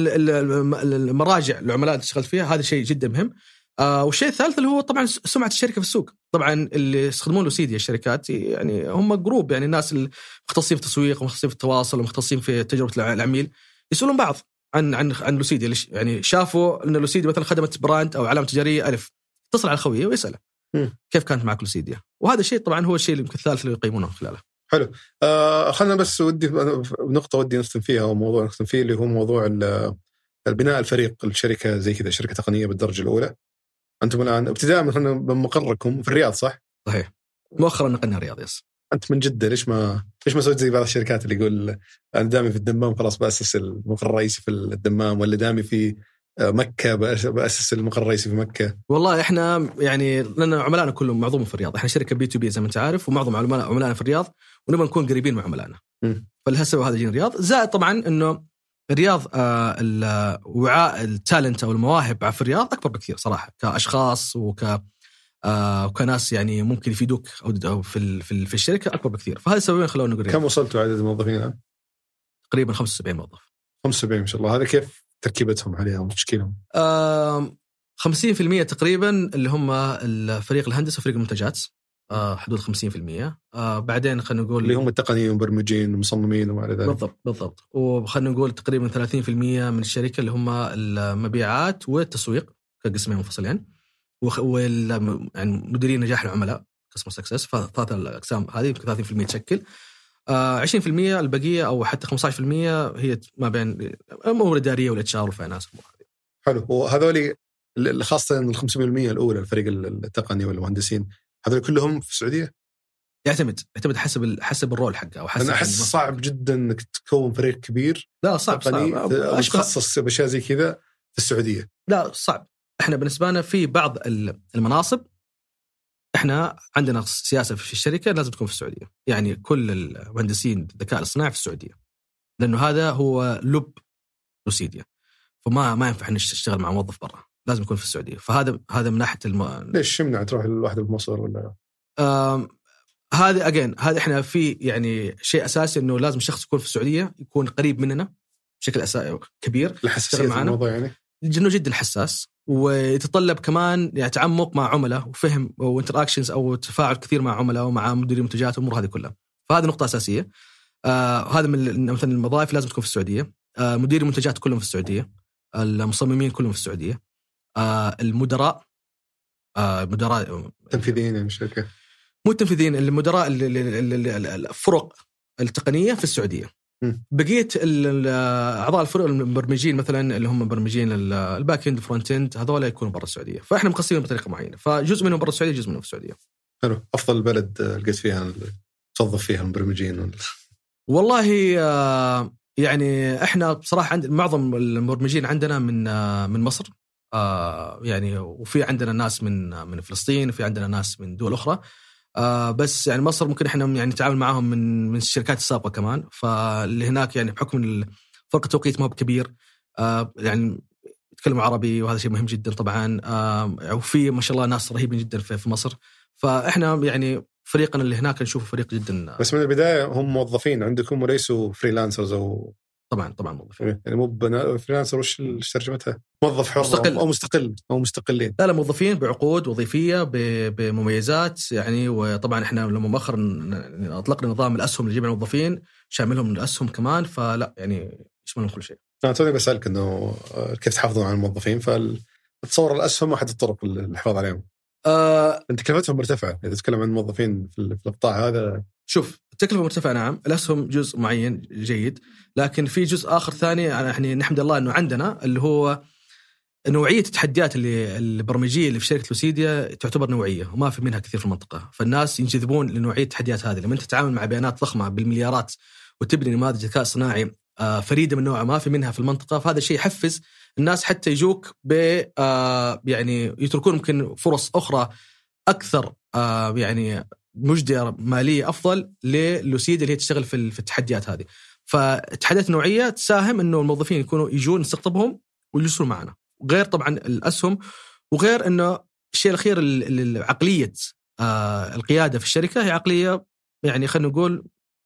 فالمراجع العملاء اللي اشتغلت فيها هذا شيء جدا مهم. آه والشيء الثالث اللي هو طبعا سمعة الشركة في السوق. طبعا اللي يستخدمون لوسيديا الشركات يعني هم جروب، يعني الناس المختصين في التسويق ومختصين في التواصل ومختصين في تجربة العميل يسألون بعض عن عن عن لوسيديا. يعني شافوا ان لوسيديا مثلا خدمت براند او علامة تجارية ألف، اتصل على الخويه ويسأله م. كيف كانت معك لوسيديا. وهذا الشيء طبعا هو الشيء الثالث اللي يقيمونه خلاله. حلو. آه خلنا بس ودي نقطة ودي نختم فيها وموضوع نختم فيه اللي هو موضوع البناء الفريق الشركة زي كذا، شركة تقنية بالدرجة الأولى. أنتم الآن ابتداء من مقركم في الرياض صح؟ صحيح. مؤخرا نقلنا الرياض. يس. أنت من جدة، ليش ما ليش ما سويت زي بعض الشركات اللي يقول أنا دامي في الدمام خلاص بأسس المقر الرئيسي في الدمام، ولا دامي في مكة بأسس المقر الرئيسي في مكة؟ والله إحنا يعني لأن عملائنا كلهم معظمهم في الرياض. إحنا شركة بي تو بي زي ما أنت عارف، ومعظم عملاء عملائنا في الرياض ونبغى نكون قريبين من عملائنا. فلهالسبب هذا جينا الرياض. زائد طبعا إنه الرياض آه الوعاء التالنت أو المواهب في الرياض أكبر بكثير صراحة، كأشخاص وك آه وكناس يعني ممكن يفيدوك أو في في في الشركة أكبر بكثير. فهذا السببين خلونا نقول. كم وصلتوا عدد الموظفين الآن؟ تقريبا خمسة وسبعين موظف. خمسة وسبعين ما شاء الله. هذا كيف تركيبتهم عليها وتشكيلهم؟ آه خمسين بالمئة تقريبا اللي هم الفريق الهندسة وفريق المنتجات، آه حدود خمسين بالمئة. آه بعدين خلينا نقول اللي هم التقنيين ومبرمجين ومصممين وما إلى ذلك. بالضبط بالضبط. وخلينا نقول تقريبا ثلاثين بالمئة من الشركة اللي هم المبيعات والتسويق كقسمين منفصلين، وال يعني مديرين نجاح العملاء كاستمر سكسس. فثلاث الأقسام هذه ثلاثين بالمئة تشكل. آه عشرين بالمئة البقية أو حتى خمسة عشر بالمئة هي ما بين الأمور الإدارية والإتش آر والفاينانس. حلو. وهذولي خاصة ال خمسة بالمئة الأولى الفريق التقني والمهندسين هذول كلهم في السعودية؟ يعتمد يعتمد حسب حسب الرول حقه أو حسب. أنا أحس صعب جدا إنك تكون فريق كبير. لا صعب صعب أشخص بأشياء زي كذا في السعودية. لا صعب. إحنا بالنسبة لنا في بعض المناصب إحنا عندنا سياسة في الشركة لازم تكون في السعودية. يعني كل المهندسين الذكاء الاصطناعي في السعودية، لأنه هذا هو لب لوسيديا. فما ما ينفع نشتغل مع موظف برا، لازم يكون في السعوديه. فهذا هذا من ناحيه الم... ليش يمنع تروح الواحده بمصر ولا آم... هذا اجين هذا احنا في يعني شيء اساسي انه لازم الشخص يكون في السعوديه يكون قريب مننا بشكل اساسي كبير. الحساسيه الموضوع يعني لأنه جدا حساس ويتطلب كمان يعني تعمق مع عملاء وفهم وانتراكشنز او تفاعل كثير مع عملاء ومع مديرين منتجات والامور هذه كلها. فهذه نقطه اساسيه. آه هذا من مثلا المضايف لازم تكون في السعوديه. آه مدير المنتجات كلهم في السعوديه. المصممين كلهم في السعوديه. آه المدراء آه مدراء تنفيذيين يعني الشركه مو تنفيذيين المدراء الفرق التقنيه في السعوديه. بقية أعضاء الفرق المبرمجين مثلا اللي هم مبرمجين الباك اند الفرونت اند هذول يكونوا برا السعودية. فإحنا مقسمين بطريقة معينة فجزء منهم برا السعودية جزء منهم في السعودية. حلو. أفضل بلد لقيت فيها توظف فيها المبرمجين؟ والله يعني إحنا بصراحة عند معظم المبرمجين عندنا من من مصر يعني وفي عندنا ناس من من فلسطين وفي عندنا ناس من دول أخرى. آه بس يعني مصر ممكن احنا يعني نتعامل معهم من من الشركات السابقه كمان. فاللي هناك يعني بحكم فرق التوقيت ما هو كبير آه يعني يتكلموا عربي وهذا شيء مهم جدا طبعا. آه وفي ما شاء الله ناس رهيبين جدا في, في مصر. فاحنا يعني فريقنا اللي هناك نشوفه فريق جدا. بس من البدايه هم موظفين عندكم وليسوا فريلانسرز او طبعا طبعا موظفين يعني مو فريلانسر وش ترجمتها موظف حر مستقل. او مستقل او مستقلين؟ لا لا موظفين بعقود وظيفيه بمميزات يعني. وطبعا احنا لما مؤخرا اطلقنا نظام الاسهم لجميع الموظفين شاملهم الاسهم كمان فلا يعني يشملهم كل شيء. انا توني بسالك انه كيف تحافظون على الموظفين فتصور الاسهم احد الطرق للحفاظ عليهم. أه انت كلفتهم مرتفعه اذا تتكلم عن الموظفين في القطاع هذا. شوف التكلفة مرتفعة نعم. الأسهم جزء معين جيد لكن في جزء آخر ثاني يعني نحمد الله أنه عندنا اللي هو نوعية التحديات اللي البرمجية اللي في شركة لوسيديا تعتبر نوعية وما في منها كثير في المنطقة. فالناس ينجذبون لنوعية التحديات هذه. لما أنت تتعامل مع بيانات ضخمة بالمليارات وتبني نماذج ذكاء صناعي فريدة من نوعها ما في منها في المنطقة فهذا الشيء يحفز الناس حتى يجوك ب يعني يتركون ممكن فرص أخرى أكثر يعني مجدية مالية أفضل للوسيديا اللي هي تشتغل في التحديات هذه. فالتحديات النوعية تساهم إنه الموظفين يكونوا يجون نستقطبهم ويجلسون معنا. غير طبعا الأسهم وغير إنه الشيء الأخير عقلية القيادة في الشركة هي عقلية يعني خلينا نقول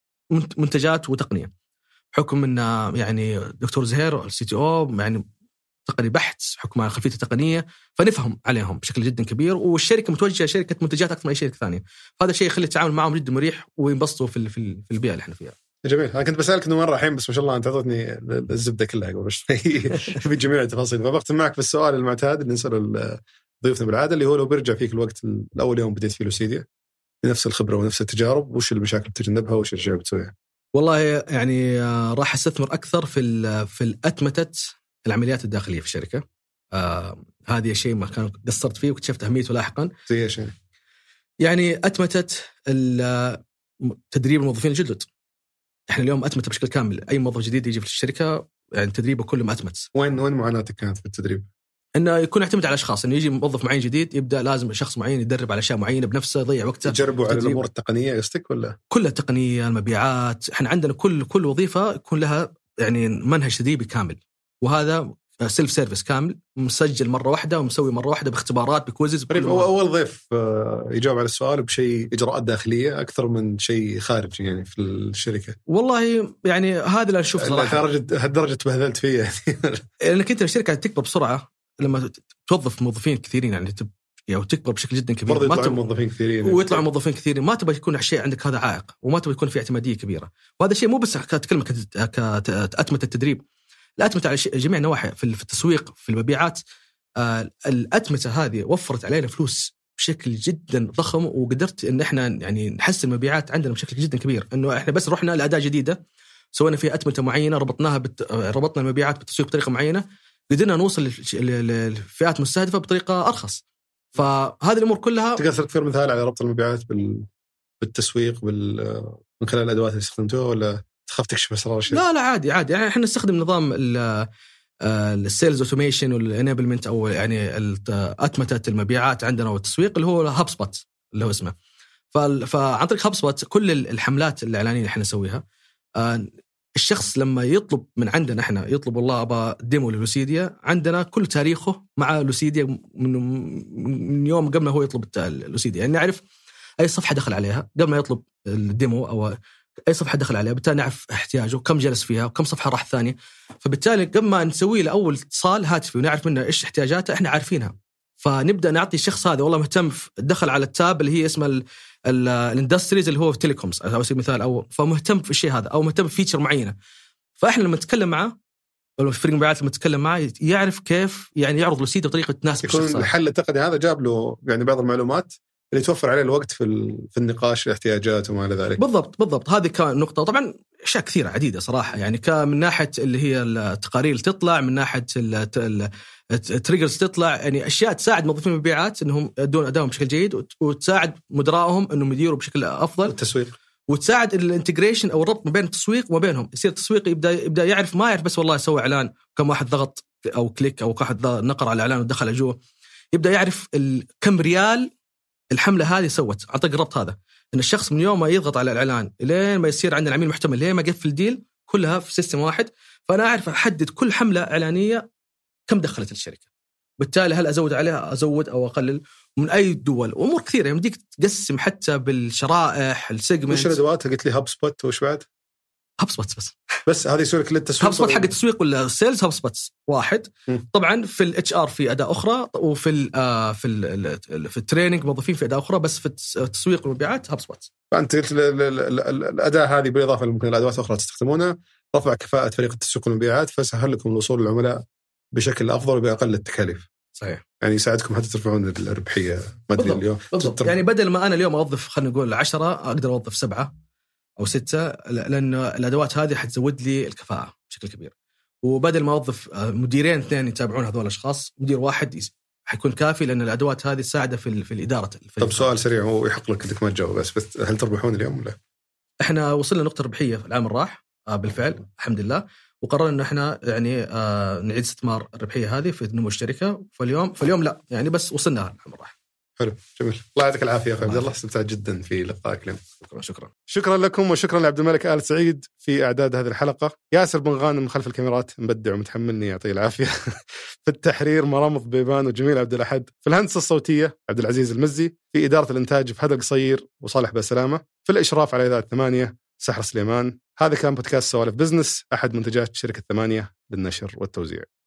منتجات وتقنية. حكم إن يعني دكتور زهير السي تي او يعني تقني بحث حكم على خلفيته التقنية فنفهم عليهم بشكل جدا كبير. والشركة متوجهة شركة منتجات أكثر من أي شركة ثانية. هذا الشيء يخلي التعامل معهم جدا مريح وينبسطوا في في البيئة اللي احنا فيها. جميل. أنا كنت بسألك إنه مرة الحين بس ما شاء الله أنت أعطتني الزبدة كلها قبل شوي في جميع التفاصيل. فبختم معك بالسؤال المعتاد اللي نسأله ضيوفنا بالعادة اللي هو لو بيرجع فيك الوقت الأول يوم بديت في لوسيديا بنفس الخبرة ونفس التجارب وش المشاكل بتجنبها وش الأشياء بتسويها؟ والله يعني راح أستثمر أكثر في في الأتمتة العمليات الداخلية في الشركة. آه هذه شيء ما كان قصرت فيه واكتشفت أهميته لاحقا. زي شيء يعني أتمتة تدريب الموظفين الجدد. إحنا اليوم أتمتة بشكل كامل. أي موظف جديد يجي في الشركة يعني تدريبه كله مأتمت. وين وين معاناتك كانت في التدريب؟ إنه يكون يعتمد على أشخاص. إنه يجي موظف معين جديد يبدأ لازم شخص معين يدرب على أشياء معينة بنفسه يضيع وقته. يجربوا على الأمور التقنية قصدك ولا؟ كل التقنية المبيعات. إحنا عندنا كل كل وظيفة يكون لها يعني منهج تدريبي كامل وهذا سيلف سيرفيس كامل مسجل مرة واحدة ومسوي مرة واحدة باختبارات بكويزز. هو أول ضيف يجاوب على السؤال بشيء إجراءات داخلية أكثر من شيء خارجي يعني في الشركة. والله يعني هذا اللي أشوف صراحة. هالدرجة تبهذلت فيها لأنك أنت الشركة تكبر بسرعة لما توظف موظفين كثيرين يعني تب يعني تكبر بشكل جدا كبير. برضه يطلعوا موظفين كثيرين ويطلعوا موظفين كثيرين ما تبغى يكون شيء عندك هذا عائق وما تبغى يكون في اعتمادية كبيرة. وهذا شيء مو بس كتكلمة كأتمة التدريب. الأتمتة على جميع النواحي في التسويق في المبيعات. آه الأتمتة هذه وفرت علينا فلوس بشكل جدا ضخم وقدرت إن إحنا يعني نحسن المبيعات عندنا بشكل جدا كبير. إنه إحنا بس رحنا لأداة جديدة سوينا فيها أتمتة معينة ربطناها بت... ربطنا المبيعات بالتسويق بطريقة معينة قدرنا نوصل للفئات مستهدفة بطريقة أرخص. فهذه الأمور كلها تقدر تذكر مثال على ربط المبيعات بال... بالتسويق بال... من خلال الأدوات اللي استخدمتوها ولا تخاف تكشف أسرار الشيء؟ لا لا عادي عادي يعني إحنا نستخدم نظام السيلز اوتوميشن والانابلمنت او يعني أتمتة المبيعات عندنا والتسويق اللي هو هاب سبوت اللي هو اسمه. فعن طريق هاب سبوت كل الحملات الإعلانية اللي إحنا نسويها الشخص لما يطلب من عندنا احنا يطلب والله ابغى ديمو للوسيديا، عندنا كل تاريخه مع لوسيديا من, من يوم قبل ما هو يطلب اللوسيديا، يعني نعرف اي صفحه دخل عليها قبل ما يطلب الديمو او اي صفحه دخل عليها، بالتالي نعرف احتياجه كم جلس فيها وكم صفحه راح ثانيه. فبالتالي قبل ما نسوي له اول اتصال هاتفي ونعرف منه ايش احتياجاته احنا عارفينها، فنبدا نعطي الشخص هذا والله مهتم دخل على التاب اللي هي اسمها الاندستريز اللي هو في تيليكومز على سبيل المثال، او فمهتم في الشيء هذا او مهتم في فيتشر معينه، فاحنا لما نتكلم معه ولا فريق مبيعات لما نتكلم معه يعرف كيف يعني يعرض لوسيديا بطريقه تناسب الشخص. يكون الحل التقني هذا جاب له يعني بعض المعلومات اللي توفر عليه الوقت في في النقاش الاحتياجات وما إلى ذلك. بالضبط بالضبط، هذه كان نقطة. طبعا أشياء كثيرة عديدة صراحة، يعني كمن ناحية اللي هي التقارير تطلع، من ناحية التريجرز تطلع، يعني أشياء تساعد موظفين المبيعات إنهم يدون أدائهم بشكل جيد، وتساعد مدراءهم إنهم يديروا بشكل أفضل، التسويق، وتساعد الانتجريشن أو الربط ما بين التسويق وما بينهم. يصير التسويق يبدأ يبدأ يعرف، ما يعرف بس والله يسوي إعلان كم واحد ضغط أو كليك أو واحد نقر على الإعلان ودخل جوا، يبدأ يعرف كم ريال الحملة هذه سوت عن طريق الربط هذا. إن الشخص من يوم ما يضغط على الإعلان لين ما يصير عندنا عميل محتمل لين ما يقفل ديل كلها في سيستم واحد، فأنا أعرف أحدد كل حملة إعلانية كم دخلت الشركة، بالتالي هل أزود عليها أزود أو أقلل من أي دول، وأمور كثيرة يمديك تقسم حتى بالشرائح السيجمنت. وش الأدوات قلت لي؟ هاب سبوت وش بعد؟ هاب سبوت بس بس هذه يسوي للتسويق. هاب سبوت حق التسويق ولا السيلز؟ هاب سبوت واحد. م. طبعا في الاتش ار في اداه اخرى، وفي ال في ال في التريننج موظفين في اداه اخرى، بس في التسويق والمبيعات هاب سبوت. فانت قلت الاداه هذه بالاضافه لممكن الادوات الاخرى تستخدمونها رفع كفاءه فريق التسويق والمبيعات، فسهل لكم الوصول للعملاء بشكل افضل وباقل التكاليف. صحيح، يعني يساعدكم حتى ترفعون الربحيه. ما ادري اليوم بالضبط. يعني بدل ما انا اليوم اوظف خلينا نقول عشرة اقدر اوظف سبعة أو ستة، لأن الأدوات هذه حتزود لي الكفاءة بشكل كبير. وبدل ما أوظف مديرين اثنين يتابعون هذول الأشخاص، مدير واحد حيكون كافي، لأن الأدوات هذه تساعده في في الإدارة. طب سؤال سريع هو يحق لك إنك ما تجاوب، بس, بس هل تربحون اليوم ولا؟ إحنا وصلنا نقطة ربحية في العام الراح بالفعل الحمد لله، وقررنا إن إحنا يعني نعيد استثمار الربحية هذه في نمو الشركة. فاليوم فاليوم لا يعني بس وصلنا العام الراح. حلو، جميل، الله يعطيك العافيه اخوي عبد الله، استمتعت جدا في لقائك اليوم. شكرا شكرا شكرا لكم، وشكرا لعبد الملك آل سعيد في اعداد هذه الحلقه. ياسر بن غانم خلف الكاميرات مبدع ومتحملني يعطيه العافيه. في التحرير مرامط بيبان وجميل عبد الاحد. في الهندسه الصوتيه عبد العزيز المزي. في اداره الانتاج في هذا القصير وصالح بسلامه. في الاشراف على اذاعه ثمانية سحر سليمان. هذا كان بودكاست سوالف بزنس، احد منتجات شركه ثمانية للنشر والتوزيع.